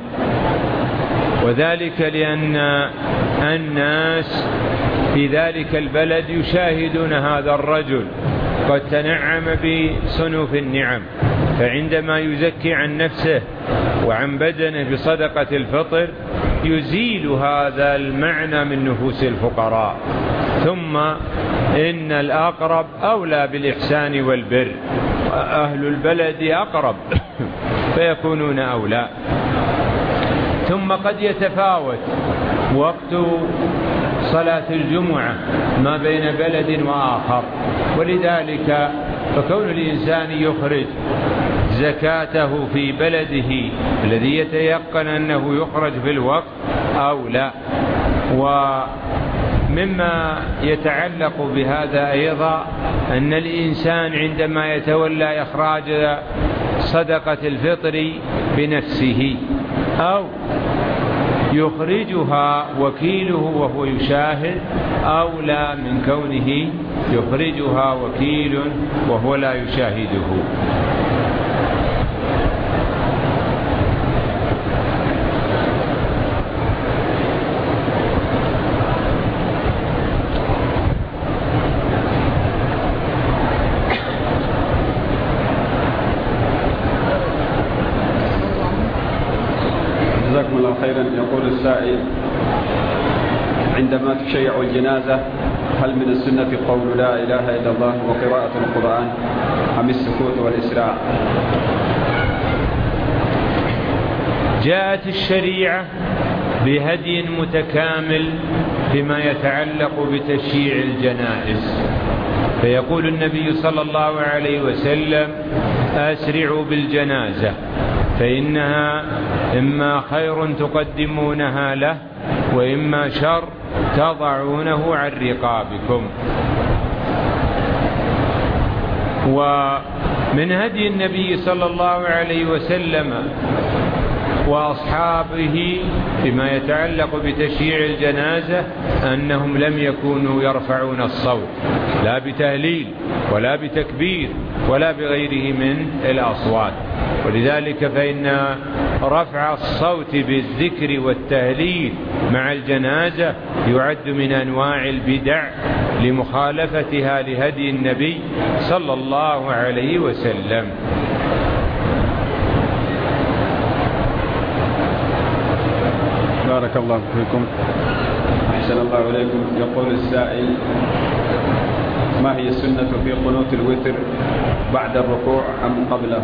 وذلك لأن الناس في ذلك البلد يشاهدون هذا الرجل قد تنعم بصنوف النعم، فعندما يزكي عن نفسه وعن بدنه بصدقة الفطر يزيل هذا المعنى من نفوس الفقراء. ثم إن الأقرب أولى بالإحسان والبر، أهل البلد أقرب فيكونون أولى. ثم قد يتفاوت وقت صلاة الجمعة ما بين بلد وآخر، ولذلك فكون الإنسان يخرج زكاته في بلده الذي يتيقن أنه يخرج في الوقت أولى. ومما يتعلق بهذا أيضا أن الإنسان عندما يتولى إخراج صدقة الفطر بنفسه أو يخرجها وكيله وهو يشاهد أولى من كونه يخرجها وكيل وهو لا يشاهده. جزاكم الله خيرا. يقول السائل: عندما تشيع الجنازة هل من السنة قول لا إله إلا الله وقراءة القرآن أم السكوت والإسراع؟ جاءت الشريعة بهدي متكامل فيما يتعلق بتشييع الجنائز، فيقول النبي صلى الله عليه وسلم أسرعوا بالجنازة فإنها إما خير تقدمونها له وإما شر تضعونه عن رقابكم. ومن هدي النبي صلى الله عليه وسلم وأصحابه فيما يتعلق بتشييع الجنازة أنهم لم يكونوا يرفعون الصوت لا بتهليل ولا بتكبير ولا بغيره من الأصوات، ولذلك فإن رفع الصوت بالذكر والتهليل مع الجنازة يعد من أنواع البدع لمخالفتها لهدي النبي صلى الله عليه وسلم. بارك الله فيكم، أحسن الله إليكم. يقول السائل: ما هي السنة في قنوت الوتر بعد الركوع أم قبله؟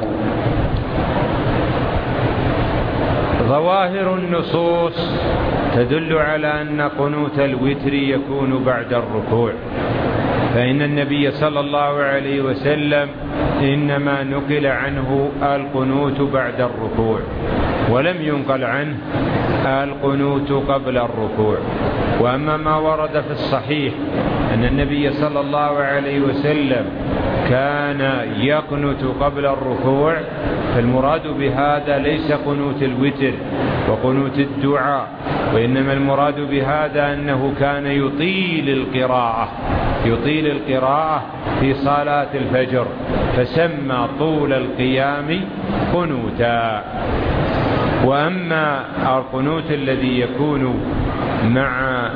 ظواهر النصوص تدل على أن قنوت الوتر يكون بعد الركوع، فإن النبي صلى الله عليه وسلم إنما نقل عنه القنوت بعد الركوع ولم ينقل عنه القنوت قبل الركوع. وأما ما ورد في الصحيح أن النبي صلى الله عليه وسلم كان يقنت قبل الركوع، فالمراد بهذا ليس قنوت الوتر وقنوت الدعاء، وإنما المراد بهذا أنه كان يطيل القراءة يطيل القراءة في صلاة الفجر، فسمى طول القيام قنوتا. وأما القنوت الذي يكون مع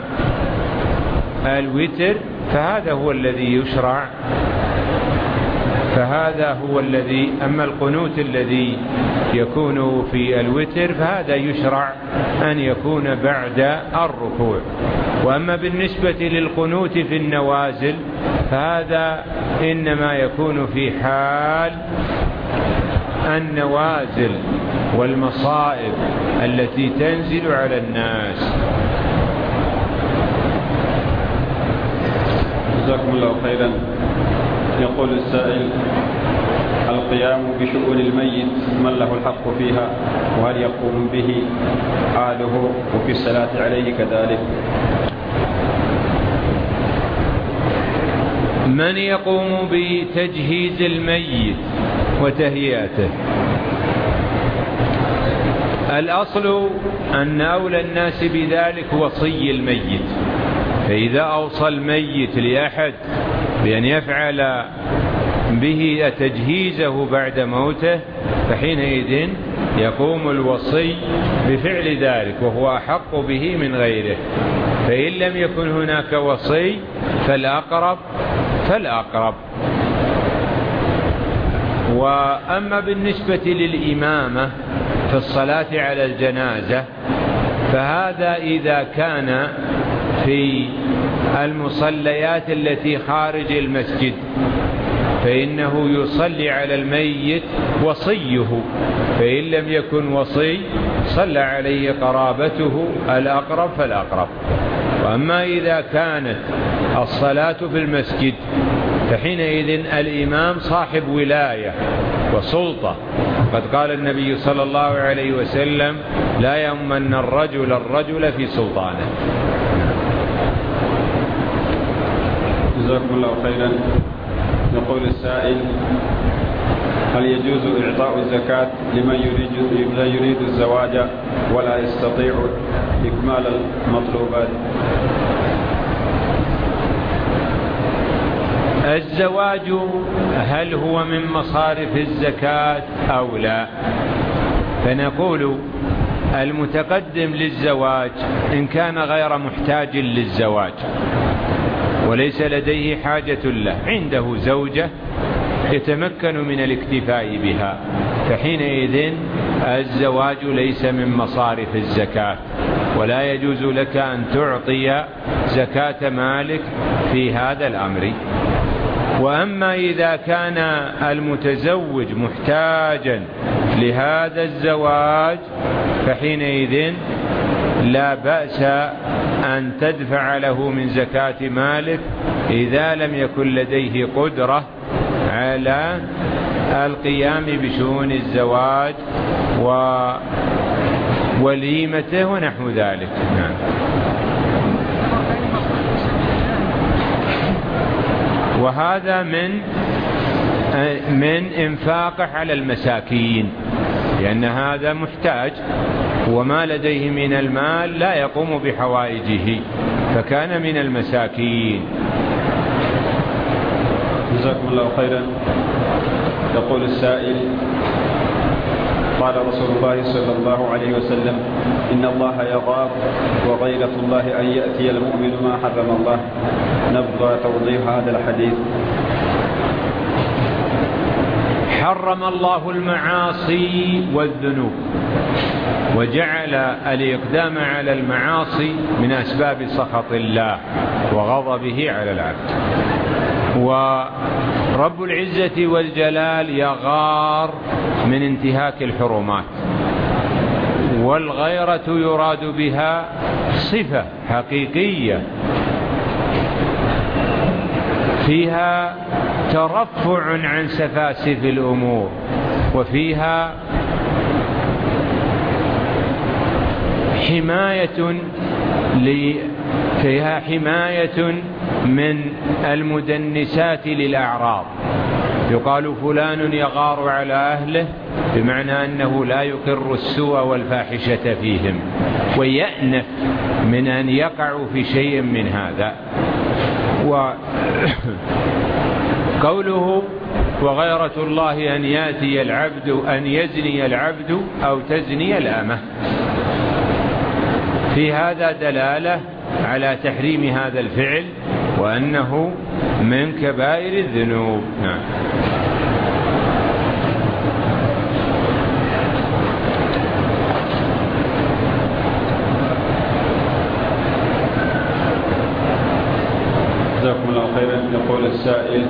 الوتر فهذا هو الذي يشرع فهذا هو الذي أما القنوت الذي يكون في الوتر فهذا يشرع أن يكون بعد الركوع. وأما بالنسبة للقنوت في النوازل فهذا إنما يكون في حال النوازل والمصائب التي تنزل على الناس. جزاكم الله خيرا. يقول السائل: القيام بشؤون الميت من له الحق فيها، وهل يقوم به آله وفي الصلاة عليه كذلك؟ من يقوم بتجهيز الميت وتهيئته؟ الأصل أن أولى الناس بذلك وصي الميت، فإذا أوصى الميت لأحد بأن يفعل به تجهيزه بعد موته فحينئذ يقوم الوصي بفعل ذلك وهو أحق به من غيره. فإن لم يكن هناك وصي فالأقرب فالأقرب. وأما بالنسبة للإمامة في الصلاة على الجنازة فهذا إذا كان في المصليات التي خارج المسجد فإنه يصلي على الميت وصيه، فإن لم يكن وصي صلى عليه قرابته الأقرب فالأقرب. وأما إذا كانت الصلاة في المسجد فحينئذ الإمام صاحب ولاية وسلطة، قد قال النبي صلى الله عليه وسلم: لا يؤمن الرجل الرجل في سلطانه. جزاكم الله خيرا. يقول السائل: هل يجوز إعطاء الزكاة لمن يريد, لا يريد الزواج ولا يستطيع إكمال المطلوبات؟ الزواج هل هو من مصارف الزكاة أو لا؟ فنقول المتقدم للزواج إن كان غير محتاج للزواج وليس لديه حاجة له، عنده زوجة يتمكن من الاكتفاء بها، فحينئذ الزواج ليس من مصارف الزكاة، ولا يجوز لك أن تعطي زكاة مالك في هذا الأمر. وأما إذا كان المتزوج محتاجا لهذا الزواج فحينئذ لا بأس أن تدفع له من زكاة مالك إذا لم يكن لديه قدرة على القيام بشؤون الزواج ووليمته ونحو ذلك. نعم. وهذا من من إنفاقه على المساكين، لأن هذا محتاج وما لديه من المال لا يقوم بحوائجه، فكان من المساكين. جزاكم الله خيرا. يقول السائل: قال رسول الله صلى الله عليه وسلم: إن الله يغار وغيرة الله أن يأتي المؤمن ما حرم الله. نبغى توضيح هذا الحديث. حرم الله المعاصي والذنوب، وجعل الإقدام على المعاصي من أسباب سخط الله وغضبه على العبد. ورب العزة والجلال يغار من انتهاك الحرمات، والغيرة يراد بها صفة حقيقية فيها ترفع عن سفاسف الأمور، وفيها حماية فيها حماية من المدنسات للأعراض. يقال فلان يغار على أهله، بمعنى أنه لا يقر السوء والفاحشة فيهم، ويأنف من أن يقعوا في شيء من هذا. وقوله وغيرة الله أن يأتي العبد أن يزني العبد أو تزني الأمة، في هذا دلالة على تحريم هذا الفعل وأنه من كبائر الذنوب. نعم. جزاكم الله خيرا. يقول السائل: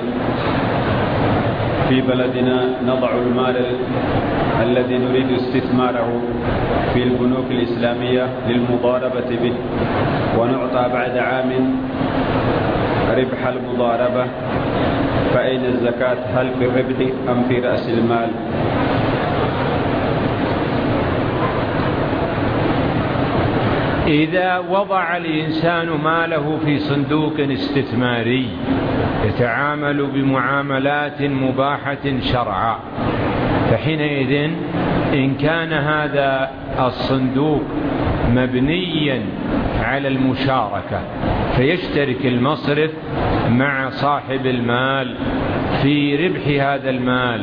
في بلدنا نضع المال الذي نريد استثماره في البنوك الإسلامية للمضاربة به، ونعطى بعد عام ربح المضاربة، فأين الزكاة؟ هل في الربح أم في رأس المال؟ إذا وضع الإنسان ماله في صندوق استثماري يتعامل بمعاملات مباحة شرعا، فحينئذ إن كان هذا الصندوق مبنيا على المشاركة فيشترك المصرف مع صاحب المال في ربح هذا المال،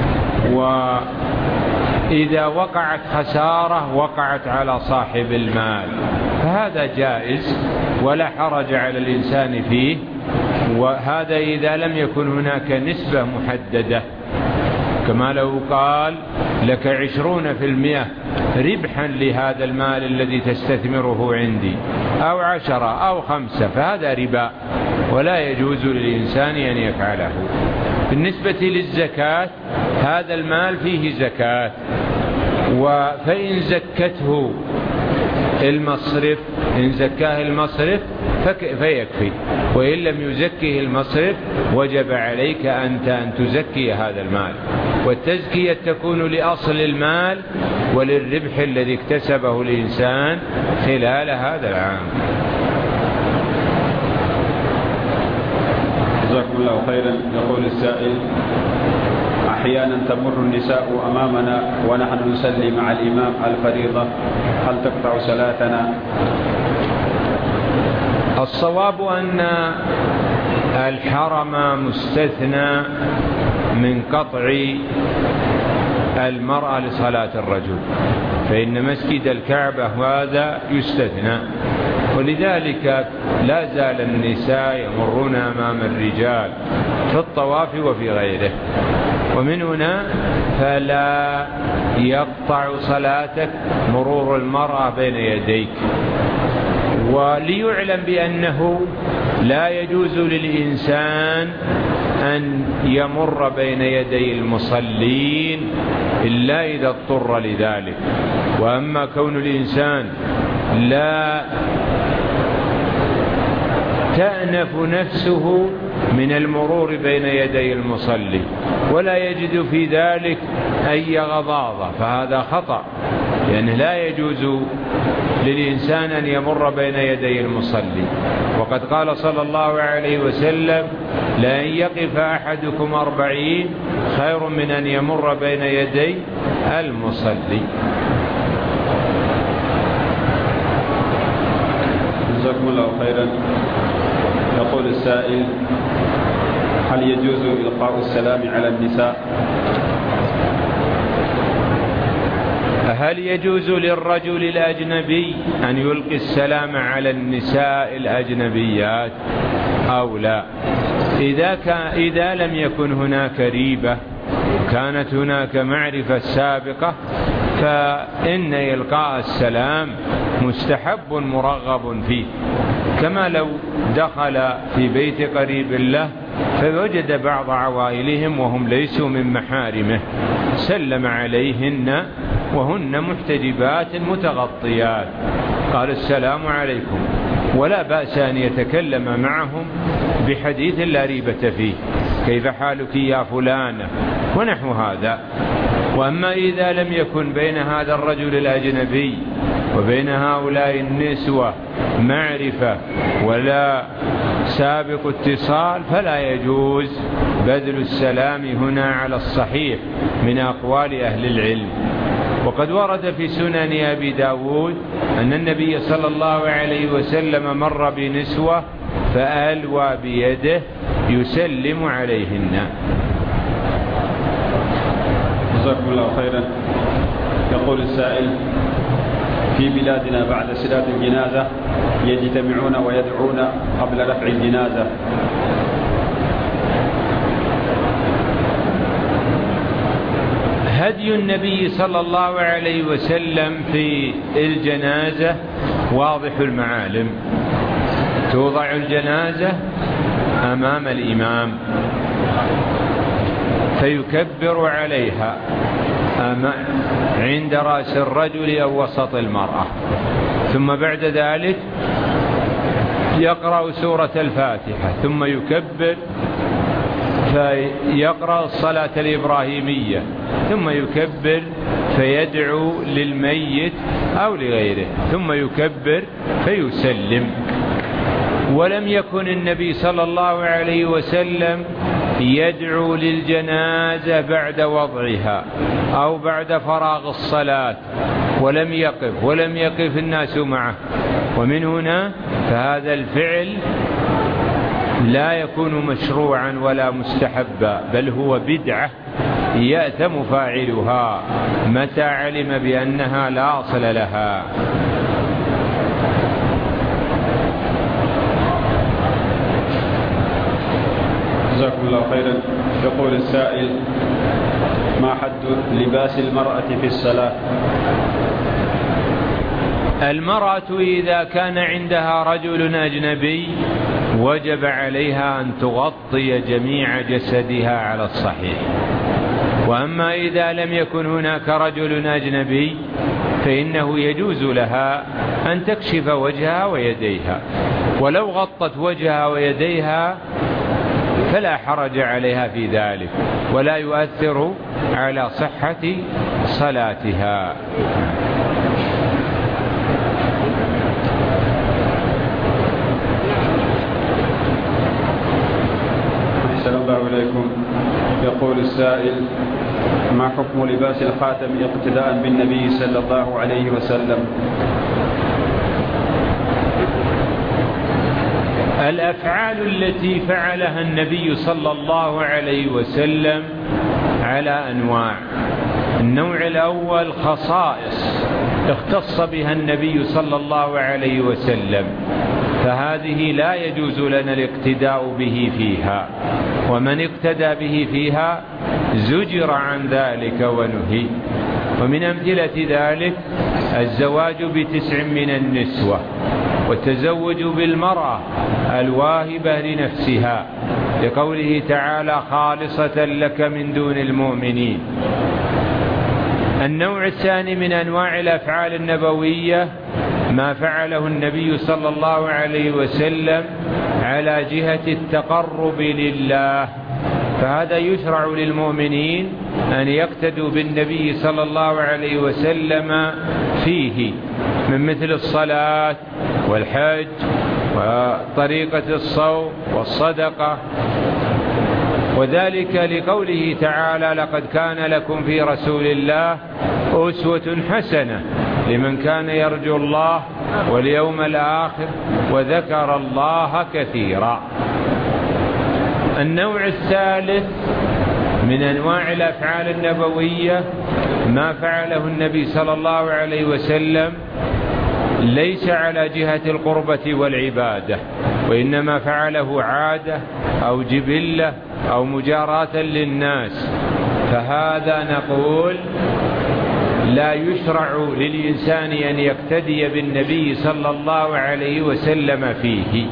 وإذا وقعت خسارة وقعت على صاحب المال، فهذا جائز ولا حرج على الإنسان فيه. وهذا إذا لم يكن هناك نسبة محددة، كما لو قال لك عشرون في المئة ربحا لهذا المال الذي تستثمره عندي، أو عشرة أو خمسة، فهذا ربا ولا يجوز للإنسان أن يفعله. بالنسبة للزكاة، هذا المال فيه زكاة، فإن زكته المصرف إن زكاه المصرف فيكفي، وإن لم يزكه المصرف وجب عليك أنت أن تزكي هذا المال. والتزكية تكون لأصل المال وللربح الذي اكتسبه الإنسان خلال هذا العام. جزاكم الله خيرا. يقول السائل: أحيانا تمر النساء أمامنا ونحن نصلي مع الإمام الفريضة، هل تقطع صلاتنا؟ الصواب أن الحرم مستثنى من قطع المرأة لصلاة الرجل، فإن مسجد الكعبة هذا يستثنى، ولذلك لا زال النساء يمرون أمام الرجال في الطواف وفي غيره. ومن هنا فلا يقطع صلاتك مرور المرأة بين يديك. وليعلم بأنه لا يجوز للإنسان أن يمر بين يدي المصلين إلا إذا اضطر لذلك. وأما كون الإنسان لا تأنف نفسه من المرور بين يدي المصلي ولا يجد في ذلك أي غضاضة، فهذا خطأ، لأنه لا يجوز للإنسان أن يمر بين يدي المصلي. وقد قال صلى الله عليه وسلم: لأن يقف أحدكم أربعين خير من أن يمر بين يدي المصلي. جزاكم الله خيرا. يقول السائل: هل يجوز إلقاء السلام على النساء؟ هل يجوز للرجل الأجنبي أن يلقي السلام على النساء الأجنبيات أو لا؟ إذا, كان إذا لم يكن هناك ريبة وكانت هناك معرفة سابقة فإن إلقاء السلام مستحب مرغب فيه، كما لو دخل في بيت قريب له فوجد بعض عوائلهم وهم ليسوا من محارمه، سلم عليهن وهن محتجبات متغطيات، قال: السلام عليكم، ولا بأس أن يتكلم معهم بحديث لا ريبة فيه: كيف حالك يا فلانة، ونحو هذا. وأما إذا لم يكن بين هذا الرجل الأجنبي وبين هؤلاء النسوة معرفة ولا سابق اتصال فلا يجوز بذل السلام هنا على الصحيح من أقوال أهل العلم. وقد ورد في سنن أبي داود أن النبي صلى الله عليه وسلم مر بنسوة فألوى بيده يسلم عليهن. جزاكم الله خيرا. يقول السائل: في بلادنا بعد صلاة الجنازة يجتمعون ويدعون قبل رفع الجنازة، هدي النبي صلى الله عليه وسلم في الجنازة واضح المعالم. توضع الجنازة أمام الإمام فيكبر عليها عند رأس الرجل أو وسط المرأة، ثم بعد ذلك يقرأ سورة الفاتحة، ثم يكبر فيقرأ الصلاة الإبراهيمية، ثم يكبر فيدعو للميت أو لغيره، ثم يكبر فيسلم. ولم يكن النبي صلى الله عليه وسلم يدعو للجنازة بعد وضعها أو بعد فراغ الصلاة، ولم يقف ولم يقف الناس معه. ومن هنا فهذا الفعل لا يكون مشروعا ولا مستحبا، بل هو بدعة يأثم فاعلها متى علم بأنها لا أصل لها. جزاكم الله خيرا. يقول السائل: ما حد لباس المرأة في الصلاة؟ المرأة إذا كان عندها رجل أجنبي وجب عليها أن تغطي جميع جسدها على الصحيح. وأما إذا لم يكن هناك رجل أجنبي فإنه يجوز لها أن تكشف وجهها ويديها، ولو غطت وجهها ويديها فلا حرج عليها في ذلك ولا يؤثر على صحة صلاتها. أحسن الله إليكم. يقول السائل: ما حكم لباس الخاتم اقتداء بالنبي صلى الله عليه وسلم؟ الأفعال التي فعلها النبي صلى الله عليه وسلم على أنواع. النوع الأول خصائص اختص بها النبي صلى الله عليه وسلم، فهذه لا يجوز لنا الاقتداء به فيها، ومن اقتدى به فيها زجر عن ذلك ونهي. ومن أمثلة ذلك الزواج بتسع من النسوة، والتزوج بالمرأة الواهبة لنفسها، لقوله تعالى: خالصة لك من دون المؤمنين. النوع الثاني من أنواع الأفعال النبوية ما فعله النبي صلى الله عليه وسلم على جهة التقرب لله، فهذا يشرع للمؤمنين أن يقتدوا بالنبي صلى الله عليه وسلم فيه، من مثل الصلاة والحج وطريقة الصوم والصدقة. وذلك لقوله تعالى: لقد كان لكم في رسول الله أسوة حسنة لمن كان يرجو الله واليوم الآخر وذكر الله كثيرا. النوع الثالث من أنواع الأفعال النبوية ما فعله النبي صلى الله عليه وسلم ليس على جهة القربة والعبادة، وإنما فعله عادة أو جبلة أو مجاراة للناس، فهذا نقول لا يشرع للإنسان أن يقتدي بالنبي صلى الله عليه وسلم فيه.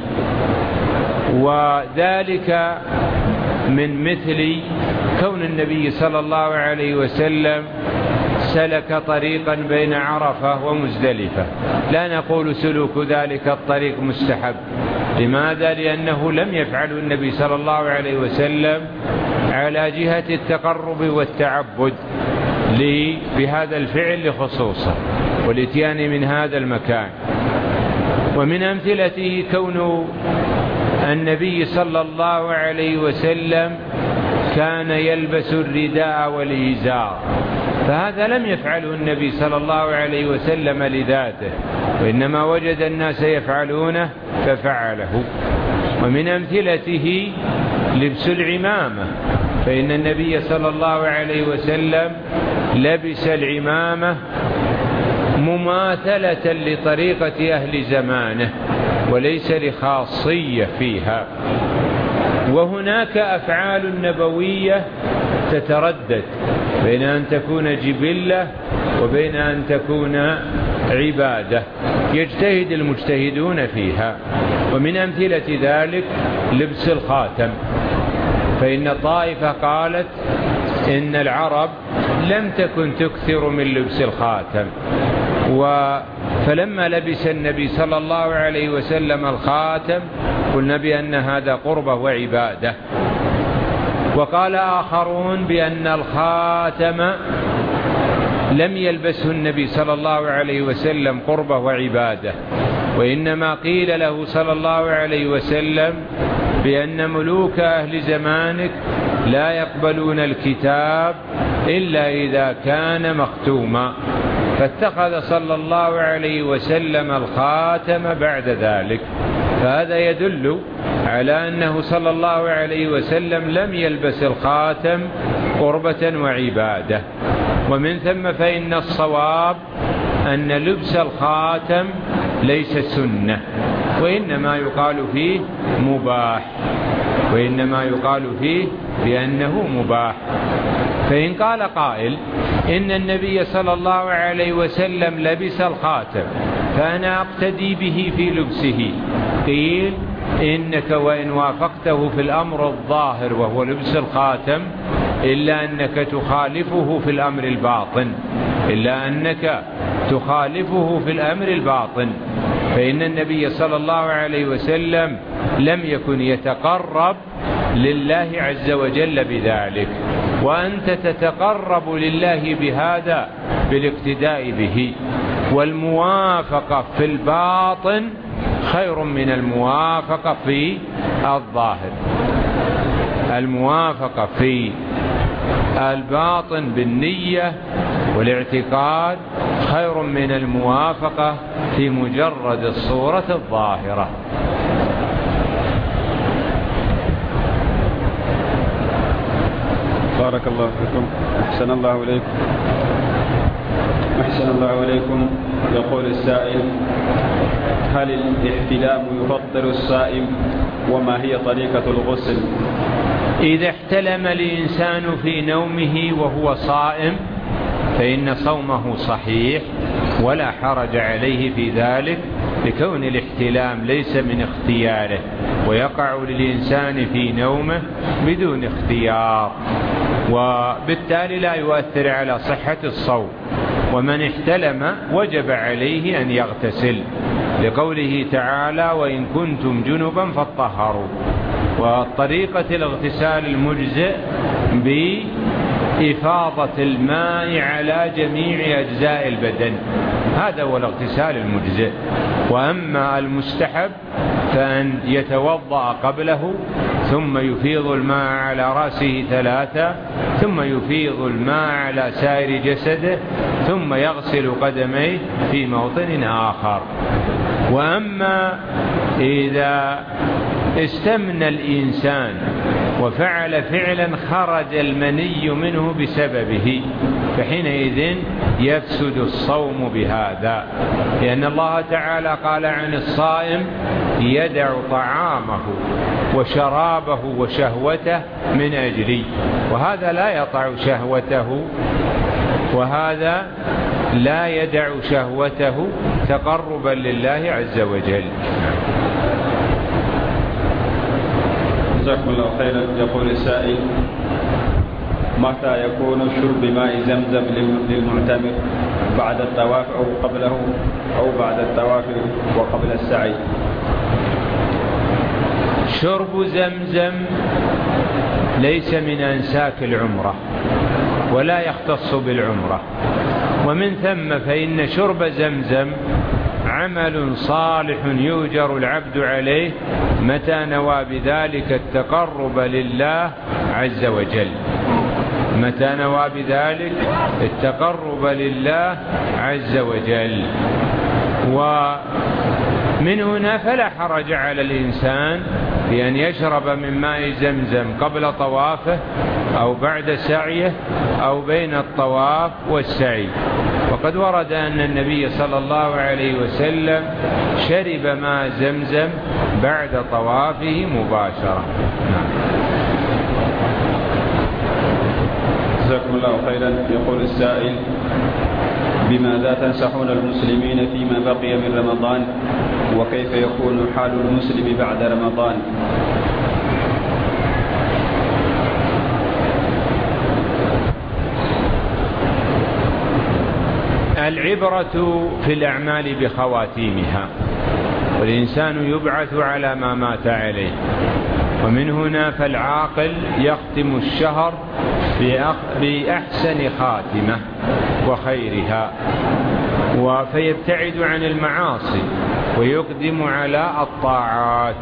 وذلك من مثل كون النبي صلى الله عليه وسلم سلك طريقا بين عرفة ومزدلفة، لا نقول سلوك ذلك الطريق مستحب. لماذا؟ لأنه لم يفعله النبي صلى الله عليه وسلم على جهة التقرب والتعبد بهذا الفعل خصوصا والاتيان من هذا المكان. ومن أمثلته كون النبي صلى الله عليه وسلم كان يلبس الرداء والإزار، فهذا لم يفعله النبي صلى الله عليه وسلم لذاته، وإنما وجد الناس يفعلونه ففعله. ومن أمثلته لبس العمامة، فإن النبي صلى الله عليه وسلم لبس العمامة مماثلة لطريقة أهل زمانه وليس لخاصية فيها. وهناك أفعال نبوية تتردد بين أن تكون جبلة وبين أن تكون عبادة، يجتهد المجتهدون فيها. ومن أمثلة ذلك لبس الخاتم، فإن طائفة قالت إن العرب لم تكن تكثر من لبس الخاتم، فلما لبس النبي صلى الله عليه وسلم الخاتم قلنا بأن هذا قربة وعبادة. وقال آخرون بأن الخاتم لم يلبسه النبي صلى الله عليه وسلم قربة وعبادة، وإنما قيل له صلى الله عليه وسلم بأن ملوك أهل زمانك لا يقبلون الكتاب إلا إذا كان مختوما، فاتخذ صلى الله عليه وسلم الخاتم بعد ذلك. فهذا يدل على أنه صلى الله عليه وسلم لم يلبس الخاتم قربة وعبادة. ومن ثم فإن الصواب أن لبس الخاتم ليس سنة، وإنما يقال فيه مباح، وإنما يقال فيه بأنه مباح. فإن قال قائل إن النبي صلى الله عليه وسلم لبس الخاتم فأنا أقتدي به في لبسه، قيل إنك وإن وافقته في الأمر الظاهر وهو لبس الخاتم إلا أنك تخالفه في الأمر الباطن، إلا أنك تخالفه في الأمر الباطن، فإن النبي صلى الله عليه وسلم لم يكن يتقرب لله عز وجل بذلك، وأنت تتقرب لله بهذا بالاقتداء به. والموافقة في الباطن خير من الموافقة في الظاهر. الموافقة في الباطن بالنية والاعتقاد خير من الموافقة في مجرد الصورة الظاهرة. بارك الله فيكم. أحسن الله إليكم. أحسن الله إليكم. يقول السائل: هل الاحتلام يفطر الصائم؟ وما هي طريقة الغسل؟ إذا احتلم الإنسان في نومه وهو صائم فإن صومه صحيح ولا حرج عليه في ذلك، لكون الاحتلام ليس من اختياره، ويقع للإنسان في نومه بدون اختيار، وبالتالي لا يؤثر على صحة الصوم. ومن احتلم وجب عليه أن يغتسل، لقوله تعالى وإن كنتم جنبا فاطهروا. وطريقة الاغتسال المجزئ بإفاضة الماء على جميع أجزاء البدن، هذا هو الاغتسال المجزئ. وأما المستحب فأن يتوضأ قبله ثم يفيض الماء على رأسه ثلاثة، ثم يفيض الماء على سائر جسده، ثم يغسل قدميه في موطن آخر. وأما إذا استمنى الإنسان وفعل فعلا خرج المني منه بسببه فحينئذ يفسد الصوم بهذا، لأن الله تعالى قال عن الصائم يدع طعامه وشرابه وشهوته من أجلي، وهذا لا يطع شهوته وهذا لا يدع شهوته تقربا لله عز وجل. جزاكم الله خيرا. يقول السائل متى يكون شرب ماء زمزم للمعتمر، بعد الطواف أو قبله أو بعد الطواف وقبل السعي؟ شرب زمزم ليس من أنساك العمرة ولا يختص بالعمرة، ومن ثم فإن شرب زمزم عمل صالح يؤجر العبد عليه متى نوى بذلك التقرب لله عز وجل، متى نوى بذلك التقرب لله عز وجل. ومن هنا فلا حرج على الإنسان بأن يشرب من ماء زمزم قبل طوافه أو بعد سعيه أو بين الطواف والسعي. وقد ورد أن النبي صلى الله عليه وسلم شرب ماء زمزم بعد طوافه مباشرة. جزاكم الله خيرا. يقول السائل بماذا تنصحون المسلمين فيما بقي من رمضان، وكيف يكون حال المسلم بعد رمضان؟ العبرة في الأعمال بخواتيمها، والإنسان يبعث على ما مات عليه، ومن هنا فالعاقل يختم الشهر بأحسن خاتمة وخيرها، فيبتعد عن المعاصي ويقدم على الطاعات.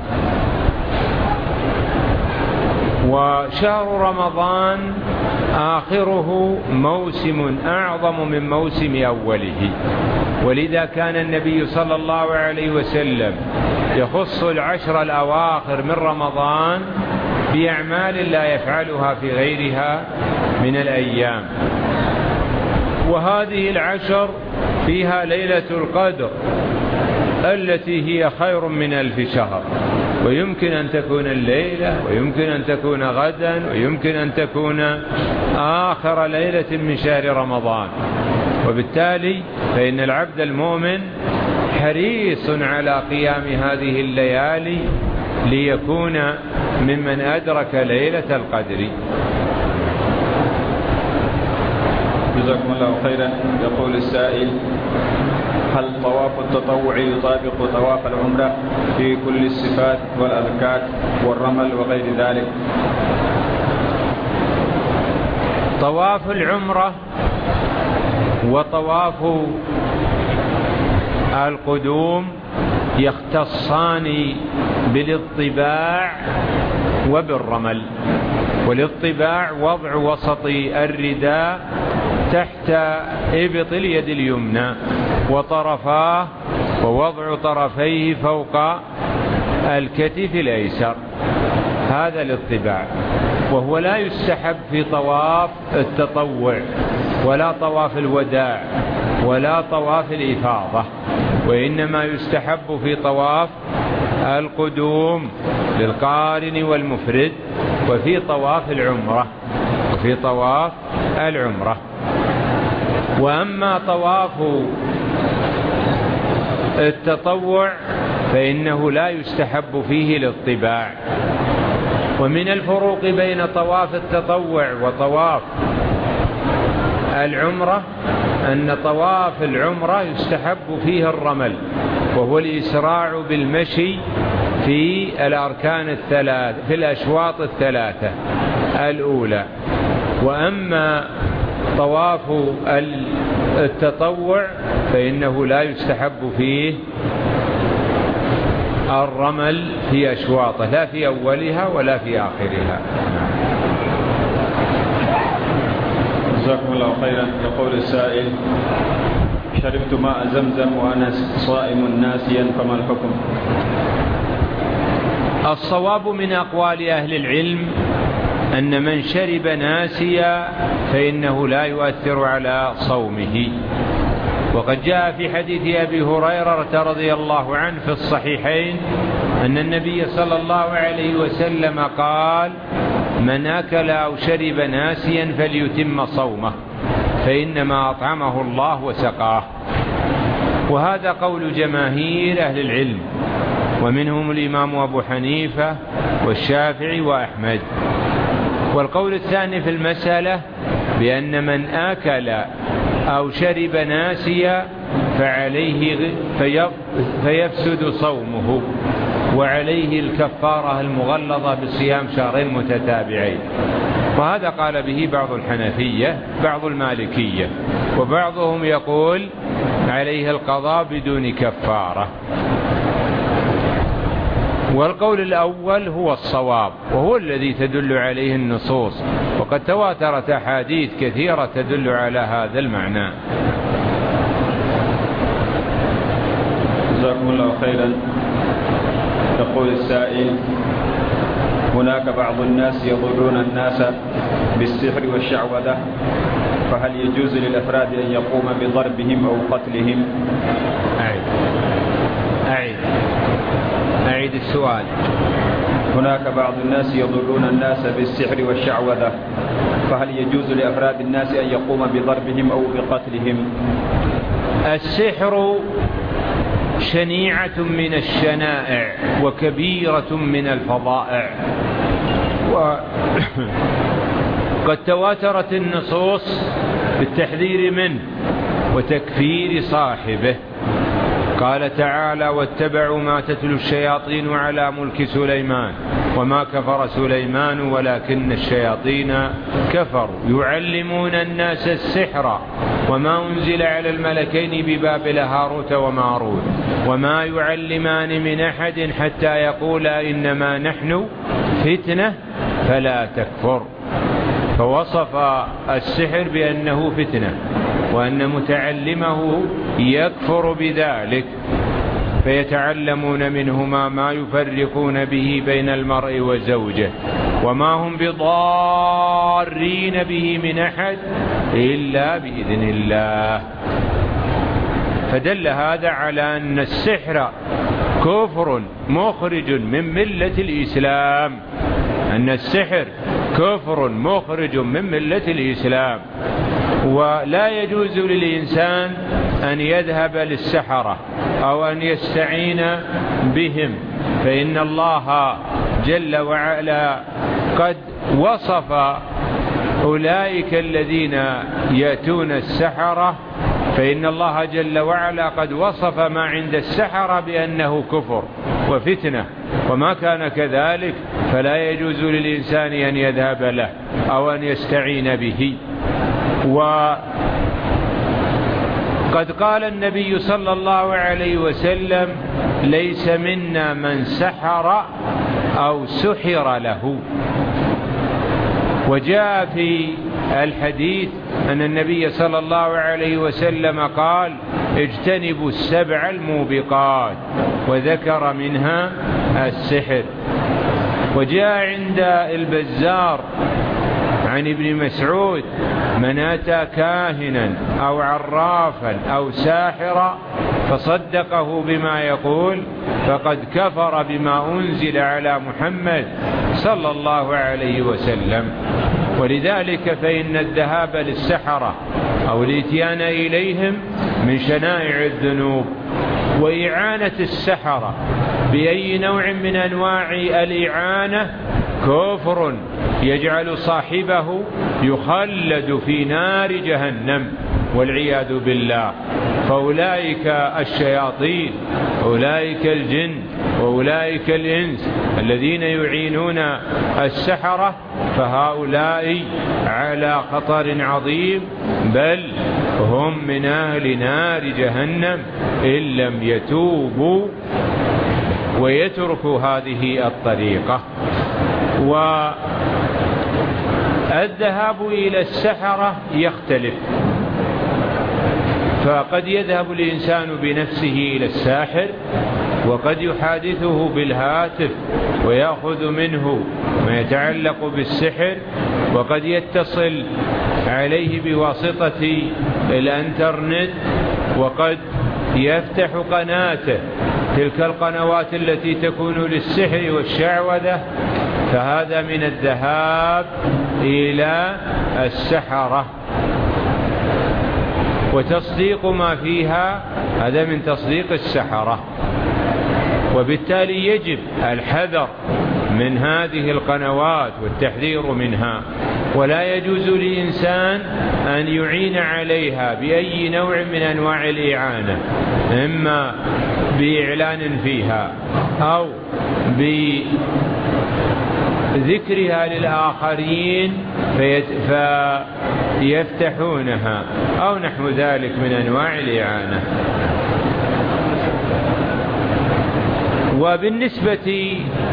وشهر رمضان آخره موسم أعظم من موسم أوله، ولذا كان النبي صلى الله عليه وسلم يخص العشر الأواخر من رمضان بأعمال لا يفعلها في غيرها من الأيام. وهذه العشر فيها ليلة القدر التي هي خير من ألف شهر، ويمكن أن تكون الليلة ويمكن أن تكون غدا ويمكن أن تكون آخر ليلة من شهر رمضان. وبالتالي فإن العبد المؤمن حريص على قيام هذه الليالي ليكون ممن أدرك ليلة القدر. جزاكم الله خيرا. يقول السائل هل طواف التطوع يطابق طواف العمرة في كل الصفات والأذكار والرمل وغير ذلك؟ طواف العمرة وطواف القدوم يختصان بالاطباع وبالرمل. والاطباع وضع وسط الرداء تحت إبط اليد اليمنى وطرفاه ووضع طرفيه فوق الكتف الأيسر، هذا الاطباع. وهو لا يستحب في طواف التطوع ولا طواف الوداع ولا طواف الإفاضة، وإنما يستحب في طواف القدوم للقارن والمفرد، وفي طواف العمرة وفي طواف العمرة. وأما طواف التطوع فإنه لا يستحب فيه الاطباع. ومن الفروق بين طواف التطوع وطواف العمرة أن طواف العمرة يستحب فيه الرمل، وهو الإسراع بالمشي في الأركان الثلاث في الأشواط الثلاثة الأولى. وأما طواف التطوع فإنه لا يستحب فيه الرمل في أشواطه، لا في أولها ولا في آخرها. جزاكم الله خيرا. يقول السائل: شربت ماء زمزم وأنا صائم ناسيا فما الحكم؟ الصواب من أقوال أهل العلم أن من شرب ناسيا فإنه لا يؤثر على صومه. وقد جاء في حديث أبي هريرة رضي الله عنه في الصحيحين أن النبي صلى الله عليه وسلم قال: من أكل أو شرب ناسيا فليتم صومه فإنما أطعمه الله وسقاه. وهذا قول جماهير أهل العلم، ومنهم الإمام أبو حنيفة والشافعي وأحمد. والقول الثاني في المسألة بأن من أكل أو شرب ناسيا فعليه فيفسد صومه، وعليه الكفارة المغلظة بصيام شهرين متتابعين. وهذا قال به بعض الحنفية بعض المالكية، وبعضهم يقول عليه القضاء بدون كفارة. والقول الأول هو الصواب، وهو الذي تدل عليه النصوص، وقد تواترت أحاديث كثيرة تدل على هذا المعنى. جزاكم الله خيرا. يقول السائل: هناك بعض الناس يضرون الناس بالسحر والشعوذة، فهل يجوز للأفراد أن يقوم بضربهم أو قتلهم؟ أعيد أعيد أعيد السؤال. هناك بعض الناس يضرون الناس بالسحر والشعوذة، فهل يجوز لأفراد الناس أن يقوم بضربهم أو بقتلهم؟ السحر شنيعة من الشنائع وكبيرة من الفظائع، وقد تواترت النصوص بالتحذير منه وتكفير صاحبه. قال تعالى: واتبعوا ما تتلو الشياطين على ملك سليمان وما كفر سليمان ولكن الشياطين كفروا يعلمون الناس السحر وما أنزل على الملكين ببابل هاروت وماروت وما يعلمان من أحد حتى يقولا إنما نحن فتنة فلا تكفر. فوصف السحر بأنه فتنة، وأن متعلمه يكفر بذلك، فيتعلمون منهما ما يفرقون به بين المرء وزوجه، وما هم بضارين به من أحد إلا بإذن الله. فدل هذا على أن السحر كفر مخرج من ملة الإسلام، أن السحر كفر مخرج من ملة الإسلام. ولا يجوز للإنسان أن يذهب للسحرة أو أن يستعين بهم، فإن الله جل وعلا قد وصف أولئك الذين يأتون السحرة، فإن الله جل وعلا قد وصف ما عند السحرة بأنه كفر وفتنة، وما كان كذلك فلا يجوز للإنسان أن يذهب له أو أن يستعين به. وقد قال النبي صلى الله عليه وسلم: ليس منا من سحر أو سحر له. وجاء في الحديث أن النبي صلى الله عليه وسلم قال: اجتنبوا السبع الموبقات، وذكر منها السحر. وجاء عند البزار عن ابن مسعود: من أتى كاهنا أو عرافا أو ساحرا فصدقه بما يقول فقد كفر بما أنزل على محمد صلى الله عليه وسلم. ولذلك فإن الذهاب للسحرة أو الاتيان إليهم من شنائع الذنوب، وإعانة السحرة بأي نوع من أنواع الإعانة كفر يجعل صاحبه يخلد في نار جهنم والعياذ بالله. فأولئك الشياطين، أولئك الجن، وأولئك الإنس الذين يعينون السحرة، فهؤلاء على خطر عظيم، بل هم من أهل نار جهنم إن لم يتوبوا ويتركوا هذه الطريقة. والذهاب إلى السحرة يختلف، فقد يذهب الإنسان بنفسه إلى الساحر، وقد يحادثه بالهاتف ويأخذ منه ما يتعلق بالسحر، وقد يتصل عليه بواسطة الانترنت، وقد يفتح قناته، تلك القنوات التي تكون للسحر والشعوذة، فهذا من الذهاب إلى السحرة. وتصديق ما فيها هذا من تصديق السحرة، وبالتالي يجب الحذر من هذه القنوات والتحذير منها، ولا يجوز لإنسان أن يعين عليها بأي نوع من أنواع الإعانة، إما بإعلان فيها أو بذكرها للآخرين فيفتحونها أو نحو ذلك من أنواع الإعانة. وبالنسبة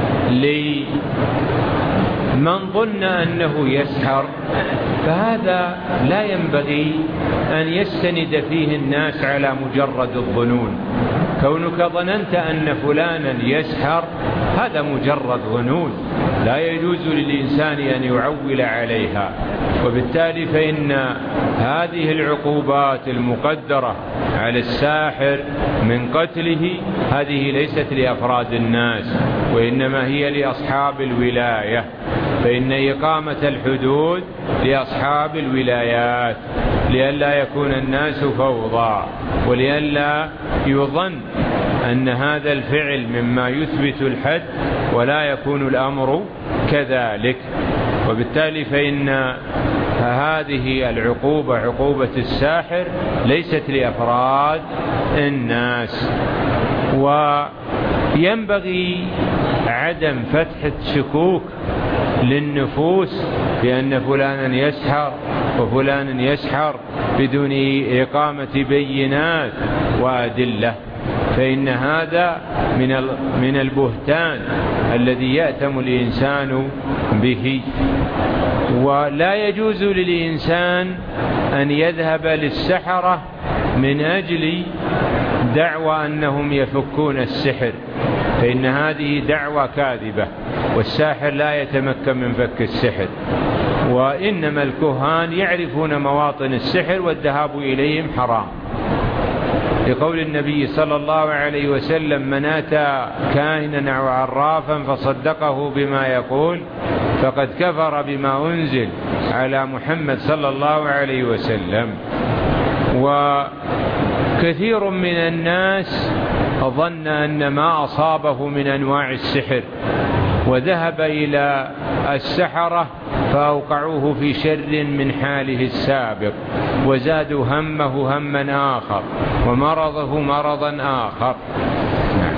لمن ظن أنه يسحر، فهذا لا ينبغي أن يستند فيه الناس على مجرد الظنون. كونك ظننت أن فلانا يسحر هذا مجرد ظنون، لا يجوز للإنسان أن يعول عليها. وبالتالي فإن هذه العقوبات المقدرة على الساحر من قتله هذه ليست لأفراد الناس، وإنما هي لأصحاب الولاية، فإن إقامة الحدود لأصحاب الولايات، لئلا يكون الناس فوضى، ولئلا يظن أن هذا الفعل مما يثبت الحد ولا يكون الأمر كذلك. وبالتالي فإن هذه العقوبة عقوبة الساحر ليست لأفراد الناس. وينبغي عدم فتح الشكوك للنفوس بأن فلانا يسحر وفلانا يسحر بدون إقامة بينات وأدلة، فإن هذا من من البهتان الذي يأتم الإنسان به. ولا يجوز للإنسان أن يذهب للسحرة من أجل دعوى أنهم يفكون السحر، فإن هذه دعوى كاذبة، والساحر لا يتمكن من فك السحر، وإنما الكهان يعرفون مواطن السحر والذهاب إليهم حرام، لقول النبي صلى الله عليه وسلم: من أتى كاهنا أو عرافا فصدقه بما يقول فقد كفر بما أنزل على محمد صلى الله عليه وسلم. وكثير من الناس ظن أن ما أصابه من أنواع السحر وذهب إلى السحرة فأوقعوه في شر من حاله السابق، وزادوا همه هما آخر ومرضه مرضا آخر. نعم.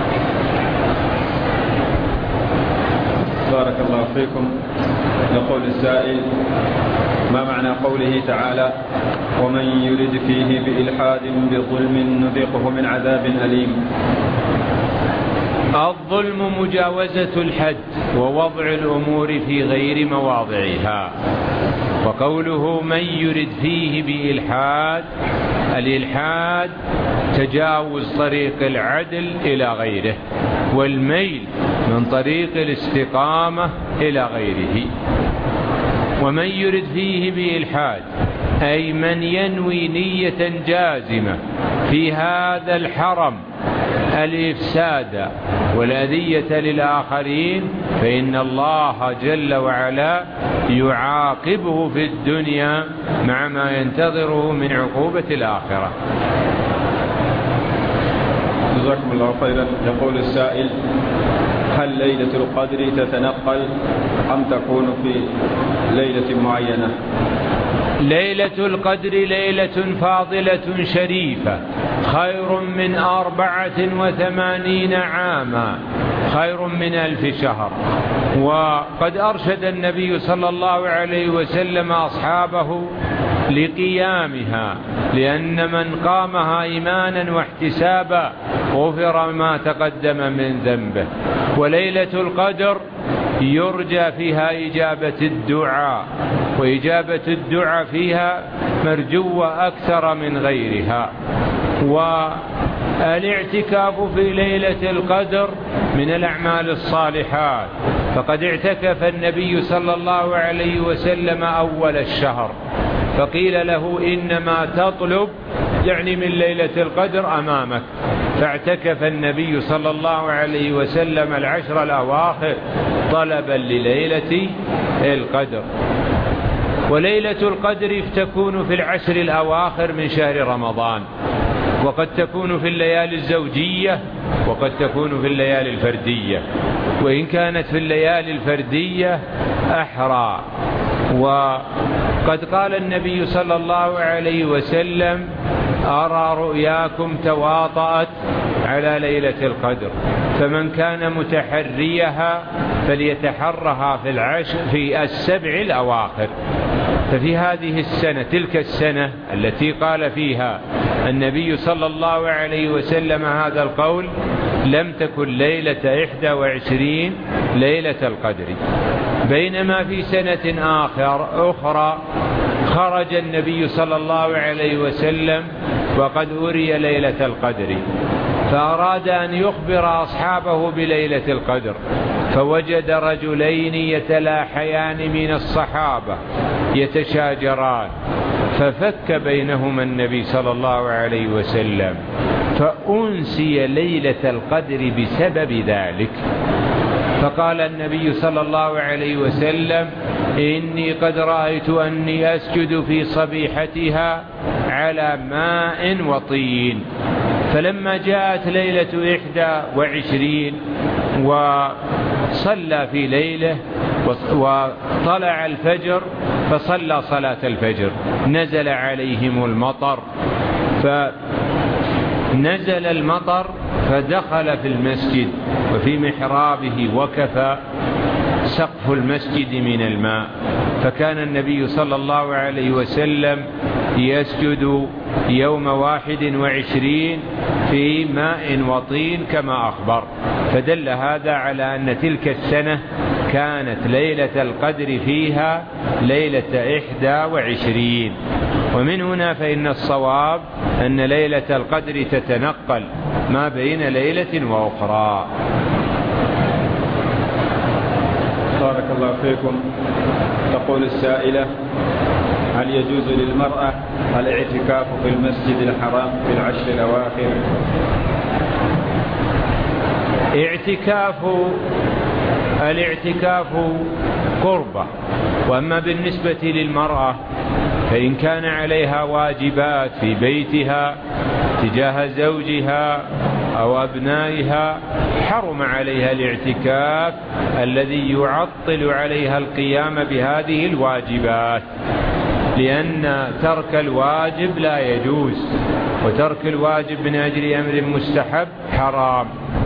بارك الله فيكم. يقول السائل: ما معنى قوله تعالى: ومن يرد فيه بإلحاد بظلم نذيقه من عذاب أليم؟ الظلم مجاوزة الحد ووضع الأمور في غير مواضعها. وقوله من يرد فيه بإلحاد، الإلحاد تجاوز طريق العدل إلى غيره، والميل من طريق الاستقامة إلى غيره. ومن يرد فيه بإلحاد أي من ينوي نية جازمة في هذا الحرم الإفساد والأذية للآخرين، فإن الله جل وعلا يعاقبه في الدنيا مع ما ينتظره من عقوبة الآخرة. جزاكم الله خيرا. يقول السائل: هل ليلة القدر تتنقل أم تكون في ليلة معينة؟ ليلة القدر ليلة فاضلة شريفة، خير من أربعة وثمانين عاما، خير من ألف شهر. وقد أرشد النبي صلى الله عليه وسلم أصحابه لقيامها، لأن من قامها إيمانا واحتسابا غفر ما تقدم من ذنبه. وليلة القدر يرجى فيها إجابة الدعاء، وإجابة الدعاء فيها مرجوة أكثر من غيرها. والاعتكاف في ليلة القدر من الأعمال الصالحات، فقد اعتكف النبي صلى الله عليه وسلم أول الشهر، فقيل له إنما تطلب يعني من ليلة القدر أمامك، فاعتكف النبي صلى الله عليه وسلم العشر الأواخر طلبا لليلة القدر. وليلة القدر تكون في العشر الأواخر من شهر رمضان، وقد تكون في الليالي الزوجية، وقد تكون في الليالي الفردية، وإن كانت في الليالي الفردية أحرى. وقد قال النبي صلى الله عليه وسلم: أرى رؤياكم تواطأت على ليلة القدر، فمن كان متحريها فليتحرها في العشر في السبع الأواخر. ففي هذه السنة، تلك السنة التي قال فيها النبي صلى الله عليه وسلم هذا القول، لم تكن ليلة إحدى وعشرين ليلة القدر. بينما في سنة آخر أخرى خرج النبي صلى الله عليه وسلم وقد أري ليلة القدر، فأراد أن يخبر أصحابه بليلة القدر، فوجد رجلين يتلاحيان من الصحابة يتشاجران، ففك بينهما النبي صلى الله عليه وسلم، فأنسي ليلة القدر بسبب ذلك. فقال النبي صلى الله عليه وسلم: إني قد رأيت أني أسجد في صبيحتها على ماء وطين. فلما جاءت ليلة إحدى وعشرين وصلى في ليله وطلع الفجر فصلى صلاة الفجر، نزل عليهم المطر، فنزل المطر فدخل في المسجد وفي محرابه وكفى سقف المسجد من الماء، فكان النبي صلى الله عليه وسلم يسجد يوم واحد وعشرين في ماء وطين كما أخبر. فدل هذا على أن تلك السنة كانت ليلة القدر فيها ليلة إحدى وعشرين. ومن هنا فإن الصواب أن ليلة القدر تتنقل ما بين ليلة وأخرى. بارك الله فيكم. تقول السائلة: هل يجوز للمرأة الاعتكاف في المسجد الحرام في العشر الأواخر؟ اعتكاف الاعتكاف قربة. وأما بالنسبة للمرأة فإن كان عليها واجبات في بيتها تجاه زوجها أو أبنائها حرم عليها الاعتكاف الذي يعطل عليها القيام بهذه الواجبات، لأن ترك الواجب لا يجوز، وترك الواجب من أجل أمر مستحب حرام.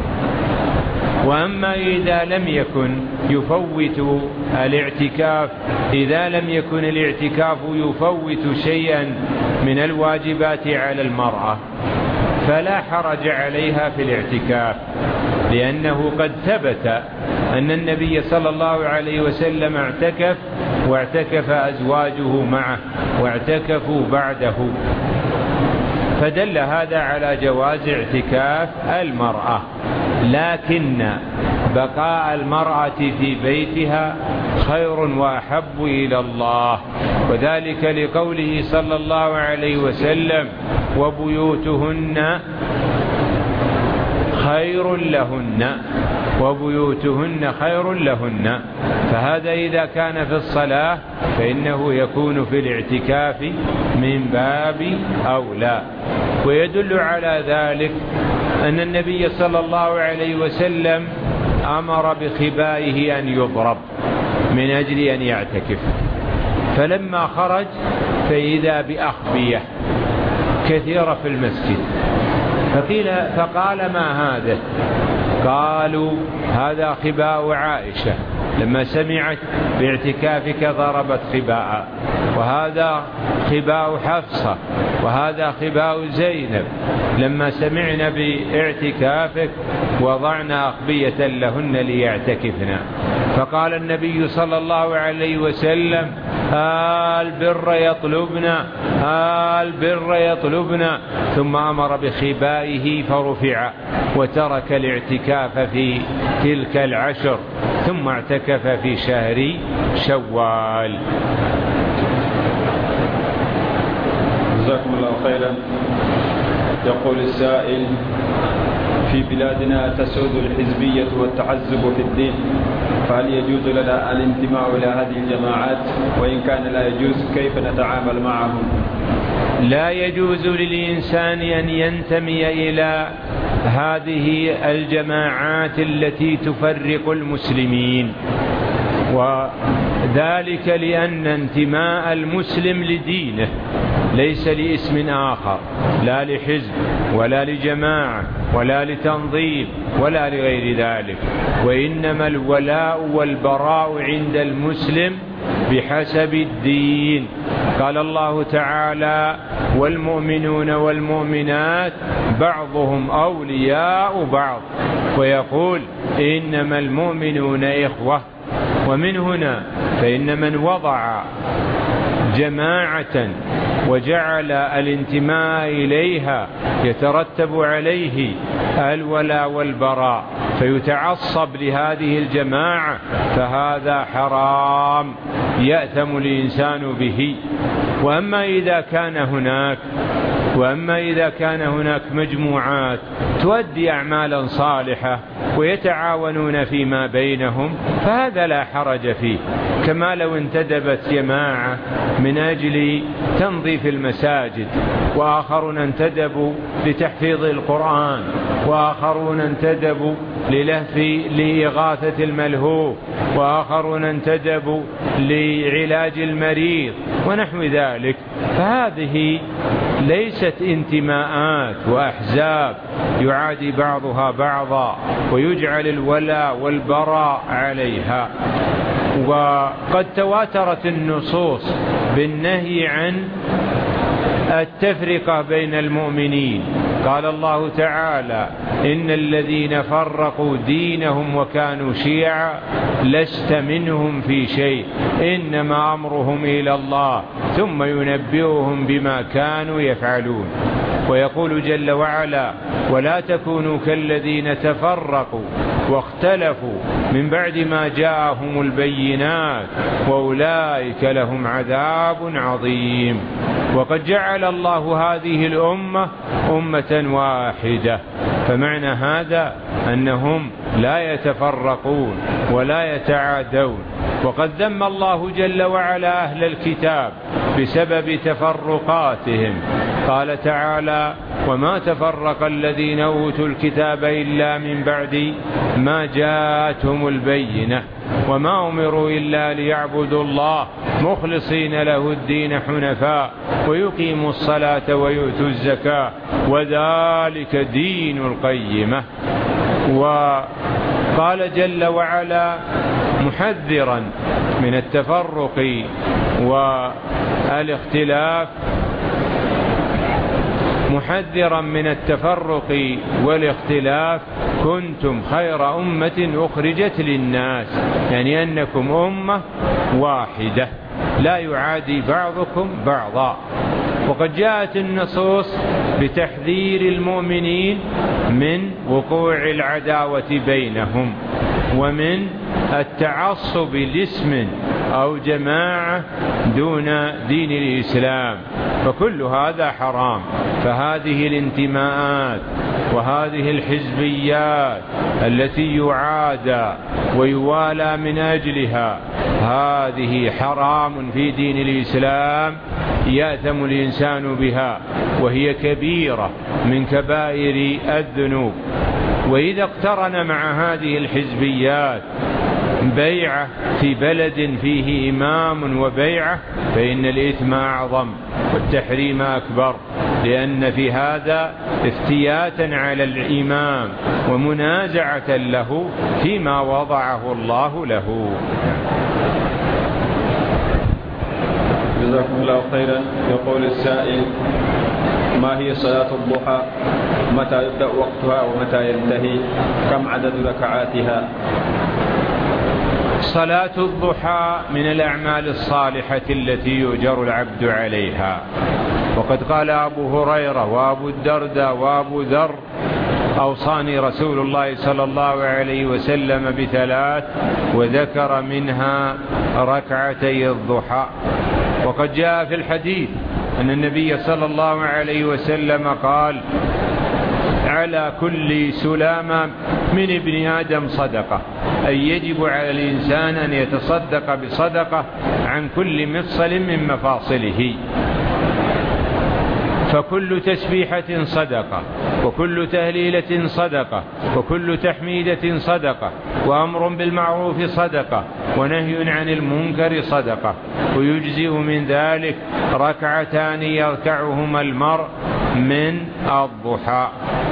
وأما إذا لم يكن يفوت الاعتكاف إذا لم يكن الاعتكاف يفوت شيئا من الواجبات على المرأة فلا حرج عليها في الاعتكاف، لأنه قد ثبت أن النبي صلى الله عليه وسلم اعتكف واعتكف أزواجه معه واعتكفوا بعده، فدل هذا على جواز اعتكاف المرأة. لكن بقاء المرأة في بيتها خير وأحب إلى الله، وذلك لقوله صلى الله عليه وسلم: وبيوتهن خير لهن وبيوتهن خير لهن. فهذا إذا كان في الصلاة فإنه يكون في الاعتكاف من باب أولى. ويدل على ذلك أن النبي صلى الله عليه وسلم أمر بخبائه أن يضرب من أجل أن يعتكف. فلما خرج فإذا بأخبية كثيرة في المسجد، فقيل فقال ما هذا؟ قالوا هذا خباء عائشة لما سمعت باعتكافك ضربت خباء، وهذا خباء حفصة، وهذا خباء زينب لما سمعنا باعتكافك وضعنا أخبية لهن ليعتكفنا. فقال النبي صلى الله عليه وسلم البر يطلبنا البر يطلبنا، ثم أمر بخبائه فرفع وترك الاعتكاف في تلك العشر، ثم اعتكف في شهر شوال. جزاكم الله خيرا. يقول السائل: في بلادنا تسود الحزبية والتعذب في الدين، فهل يجوز لنا الانتماء إلى هذه الجماعات؟ وإن كان لا يجوز كيف نتعامل معهم؟ لا يجوز للإنسان أن ينتمي إلى هذه الجماعات التي تفرق المسلمين، وذلك لأن انتماء المسلم لدينه ليس لاسم آخر، لا لحزب ولا لجماعة ولا لتنظيم ولا لغير ذلك، وإنما الولاء والبراء عند المسلم بحسب الدين. قال الله تعالى: والمؤمنون والمؤمنات بعضهم أولياء بعض، ويقول: إنما المؤمنون إخوة. ومن هنا فإن من وضع جماعة وجعل الانتماء إليها يترتب عليه الولاء والبراء فيتعصب لهذه الجماعة، فهذا حرام يأثم الإنسان به. وأما إذا كان هناك وأما إذا كان هناك مجموعات تؤدي أعمالا صالحة ويتعاونون فيما بينهم فهذا لا حرج فيه، كما لو انتدبت جماعة من أجل تنظيف المساجد، وآخرون انتدبوا لتحفيظ القرآن، وآخرون انتدبوا للهف لإغاثة الملهوف، وآخرون انتدبوا لعلاج المريض ونحو ذلك، فهذه ليست انتماءات وأحزاب يعادي بعضها بعضا ويجعل الولاء والبراء عليها. وقد تواترت النصوص بالنهي عن التفرقة بين المؤمنين. قال الله تعالى: إن الذين فرقوا دينهم وكانوا شيعا لست منهم في شيء إنما أمرهم إلى الله ثم ينبئهم بما كانوا يفعلون. ويقول جل وعلا: ولا تكونوا كالذين تفرقوا واختلفوا من بعد ما جاءهم البينات وأولئك لهم عذاب عظيم. وقد جعل الله هذه الأمة أمة واحدة، فمعنى هذا أنهم لا يتفرقون ولا يتعادون. وقد ذم الله جل وعلا أهل الكتاب بسبب تفرقاتهم، قال تعالى: وما تفرق الذين أوتوا الكتاب إلا من بعد ما جاءتهم البينة وما أمروا إلا ليعبدوا الله مخلصين له الدين حنفاء ويقيموا الصلاة ويؤتوا الزكاة وذلك دين القيمة. وقال جل وعلا محذرا من التفرق والاختلاف محذرا من التفرق والاختلاف: كنتم خير أمة أخرجت للناس، يعني أنكم أمة واحدة لا يعادي بعضكم بعضا. وقد جاءت النصوص بتحذير المؤمنين من وقوع العداوة بينهم ومن التعصب لاسم أو جماعة دون دين الإسلام، فكل هذا حرام. فهذه الانتماءات وهذه الحزبيات التي يعادى ويوالى من أجلها هذه حرام في دين الإسلام يأثم الإنسان بها، وهي كبيرة من كبائر الذنوب. وإذا اقترن مع هذه الحزبيات بيعة في بلد فيه إمام وبيعة فإن الإثم أعظم والتحريم أكبر، لأن في هذا افتياتا على الإمام ومنازعة له فيما وضعه الله له. جزاكم الله خيرا. يقول السائل: ما هي صلاة الضحى؟ متى يبدأ وقتها ومتى ينتهي؟ كم عدد ركعاتها؟ صلاة الضحى من الأعمال الصالحة التي يؤجر العبد عليها، وقد قال أبو هريرة وأبو الدرداء وأبو ذر: أوصاني رسول الله صلى الله عليه وسلم بثلاث، وذكر منها ركعتي الضحى. وقد جاء في الحديث أن النبي صلى الله عليه وسلم قال: على كل سلامة من ابن آدم صدقة، أي يجب على الإنسان أن يتصدق بصدقة عن كل مفصل من مفاصله، فكل تسبيحة صدقة، وكل تهليلة صدقة، وكل تحميدة صدقة، وأمر بالمعروف صدقة، ونهي عن المنكر صدقة، ويجزئ من ذلك ركعتان يركعهما المرء من الضحى.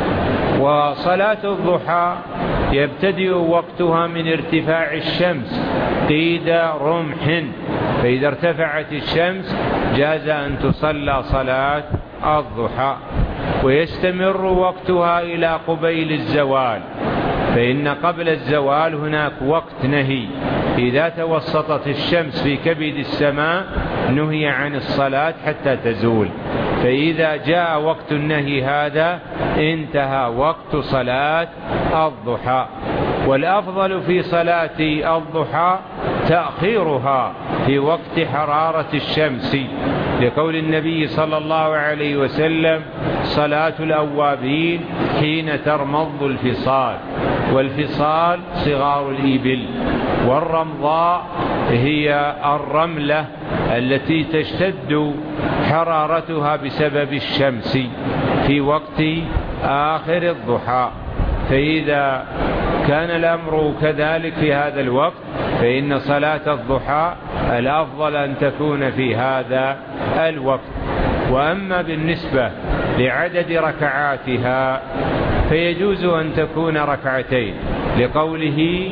وصلاة الضحى يبتدئ وقتها من ارتفاع الشمس قيد رمح، فإذا ارتفعت الشمس جاز أن تصلى صلاة الضحى، ويستمر وقتها إلى قبيل الزوال، فإن قبل الزوال هناك وقت نهي، إذا توسطت الشمس في كبد السماء نهي عن الصلاة حتى تزول، فإذا جاء وقت النهي هذا انتهى وقت صلاة الضحى. والأفضل في صلاة الضحى تأخيرها في وقت حرارة الشمس، لقول النبي صلى الله عليه وسلم: صلاة الأوابين حين ترمض الفصال، والفصال صغار الإبل، والرمضاء هي الرملة التي تشتد حرارتها بسبب الشمس في وقت آخر الضحى. فإذا كان الأمر كذلك في هذا الوقت فإن صلاة الضحى الأفضل أن تكون في هذا الوقت. وأما بالنسبة لعدد ركعاتها فيجوز أن تكون ركعتين، لقوله: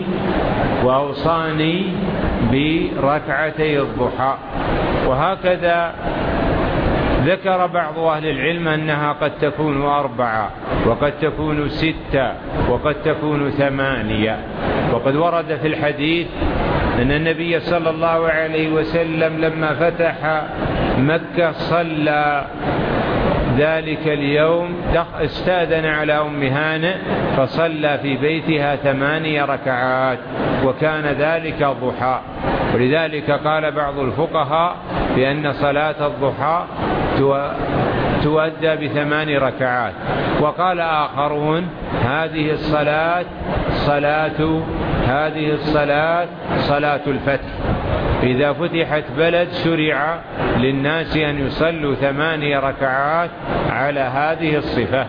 وأوصاني بركعتي الضحى. وهكذا ذكر بعض أهل العلم أنها قد تكون أربعة، وقد تكون ستة، وقد تكون ثمانية. وقد ورد في الحديث أن النبي صلى الله عليه وسلم لما فتح مكة صلى ذلك اليوم استأذن على أم هانئ فصلى في بيتها ثماني ركعات، وكان ذلك ضحى. ولذلك قال بعض الفقهاء بأن صلاة الضحى تؤدى بثمان ركعات، وقال آخرون هذه الصلاة صلاة هذه الصلاة صلاة الفتح، إذا فتحت بلد شرع للناس أن يصلوا ثماني ركعات على هذه الصفة.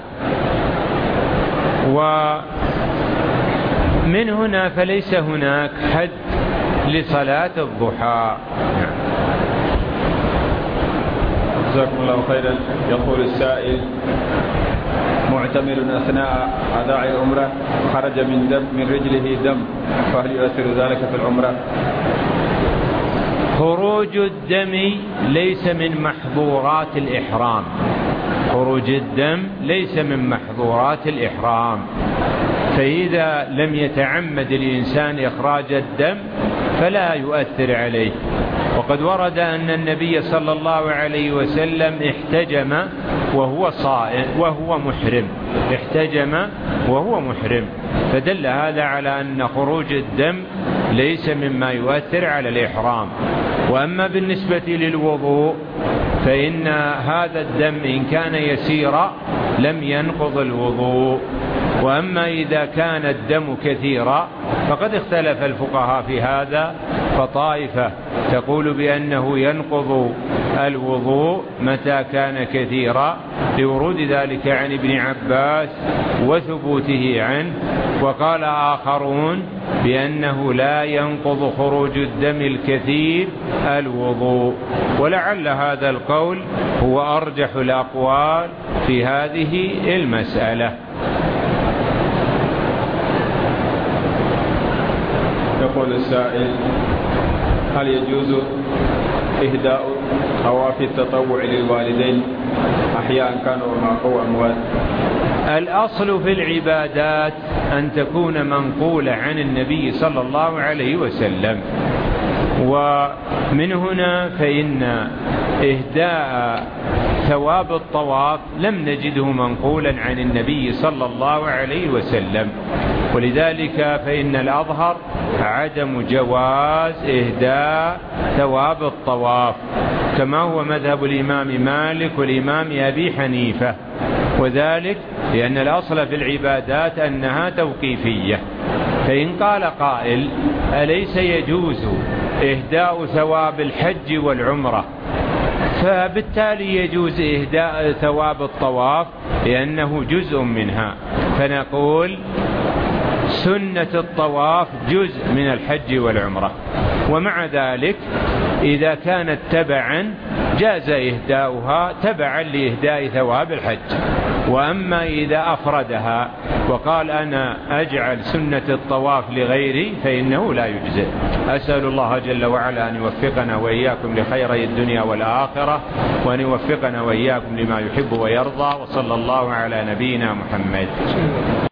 ومن هنا فليس هناك حد لصلاة الضحى. جزاكم الله خيرا. يقول السائل: معتمر أثناء أداء العمرة خرج من دم من رجله دم، فهل يؤثر ذلك في العمرة؟ خروج الدم ليس من محظورات الإحرام، خروج الدم ليس من محظورات الإحرام، فإذا لم يتعمد الإنسان إخراج الدم فلا يؤثر عليه. وقد ورد أن النبي صلى الله عليه وسلم احتجم وهو صائم وهو محرم، احتجم وهو محرم، فدل هذا على أن خروج الدم ليس مما يؤثر على الإحرام. وأما بالنسبة للوضوء فإن هذا الدم إن كان يسيرا لم ينقض الوضوء، وأما إذا كان الدم كثيرا فقد اختلف الفقهاء في هذا، فطائفة تقول بأنه ينقض الوضوء متى كان كثيرا لورود ذلك عن ابن عباس وثبوته عنه، وقال آخرون بأنه لا ينقض خروج الدم الكثير الوضوء. ولعل هذا القول هو أرجح الأقوال في هذه المسألة. يقول السائل: هل يجوز إهداء طواف التطوع للوالدين أحياء كانوا أو أموات؟ الأصل في العبادات أن تكون منقولة عن النبي صلى الله عليه وسلم، ومن هنا فإن إهداء ثواب الطواف لم نجده منقولا عن النبي صلى الله عليه وسلم، ولذلك فإن الأظهر عدم جواز إهداء ثواب الطواف، كما هو مذهب الإمام مالك والإمام أبي حنيفة، وذلك لأن الأصل في العبادات أنها توقيفية. فإن قال قائل: أليس يجوز إهداء ثواب الحج والعمرة؟ فبالتالي يجوز إهداء ثواب الطواف لأنه جزء منها، فنقول سنة الطواف جزء من الحج والعمرة، ومع ذلك إذا كانت تبعا جاز إهداؤها تبعا لإهداء ثواب الحج. وأما إذا أفردها وقال أنا أجعل سنة الطواف لغيري فإنه لا يجزئ. أسأل الله جل وعلا أن يوفقنا وإياكم لخيري الدنيا والآخرة، وأن يوفقنا وإياكم لما يحب ويرضى، وصلى الله على نبينا محمد.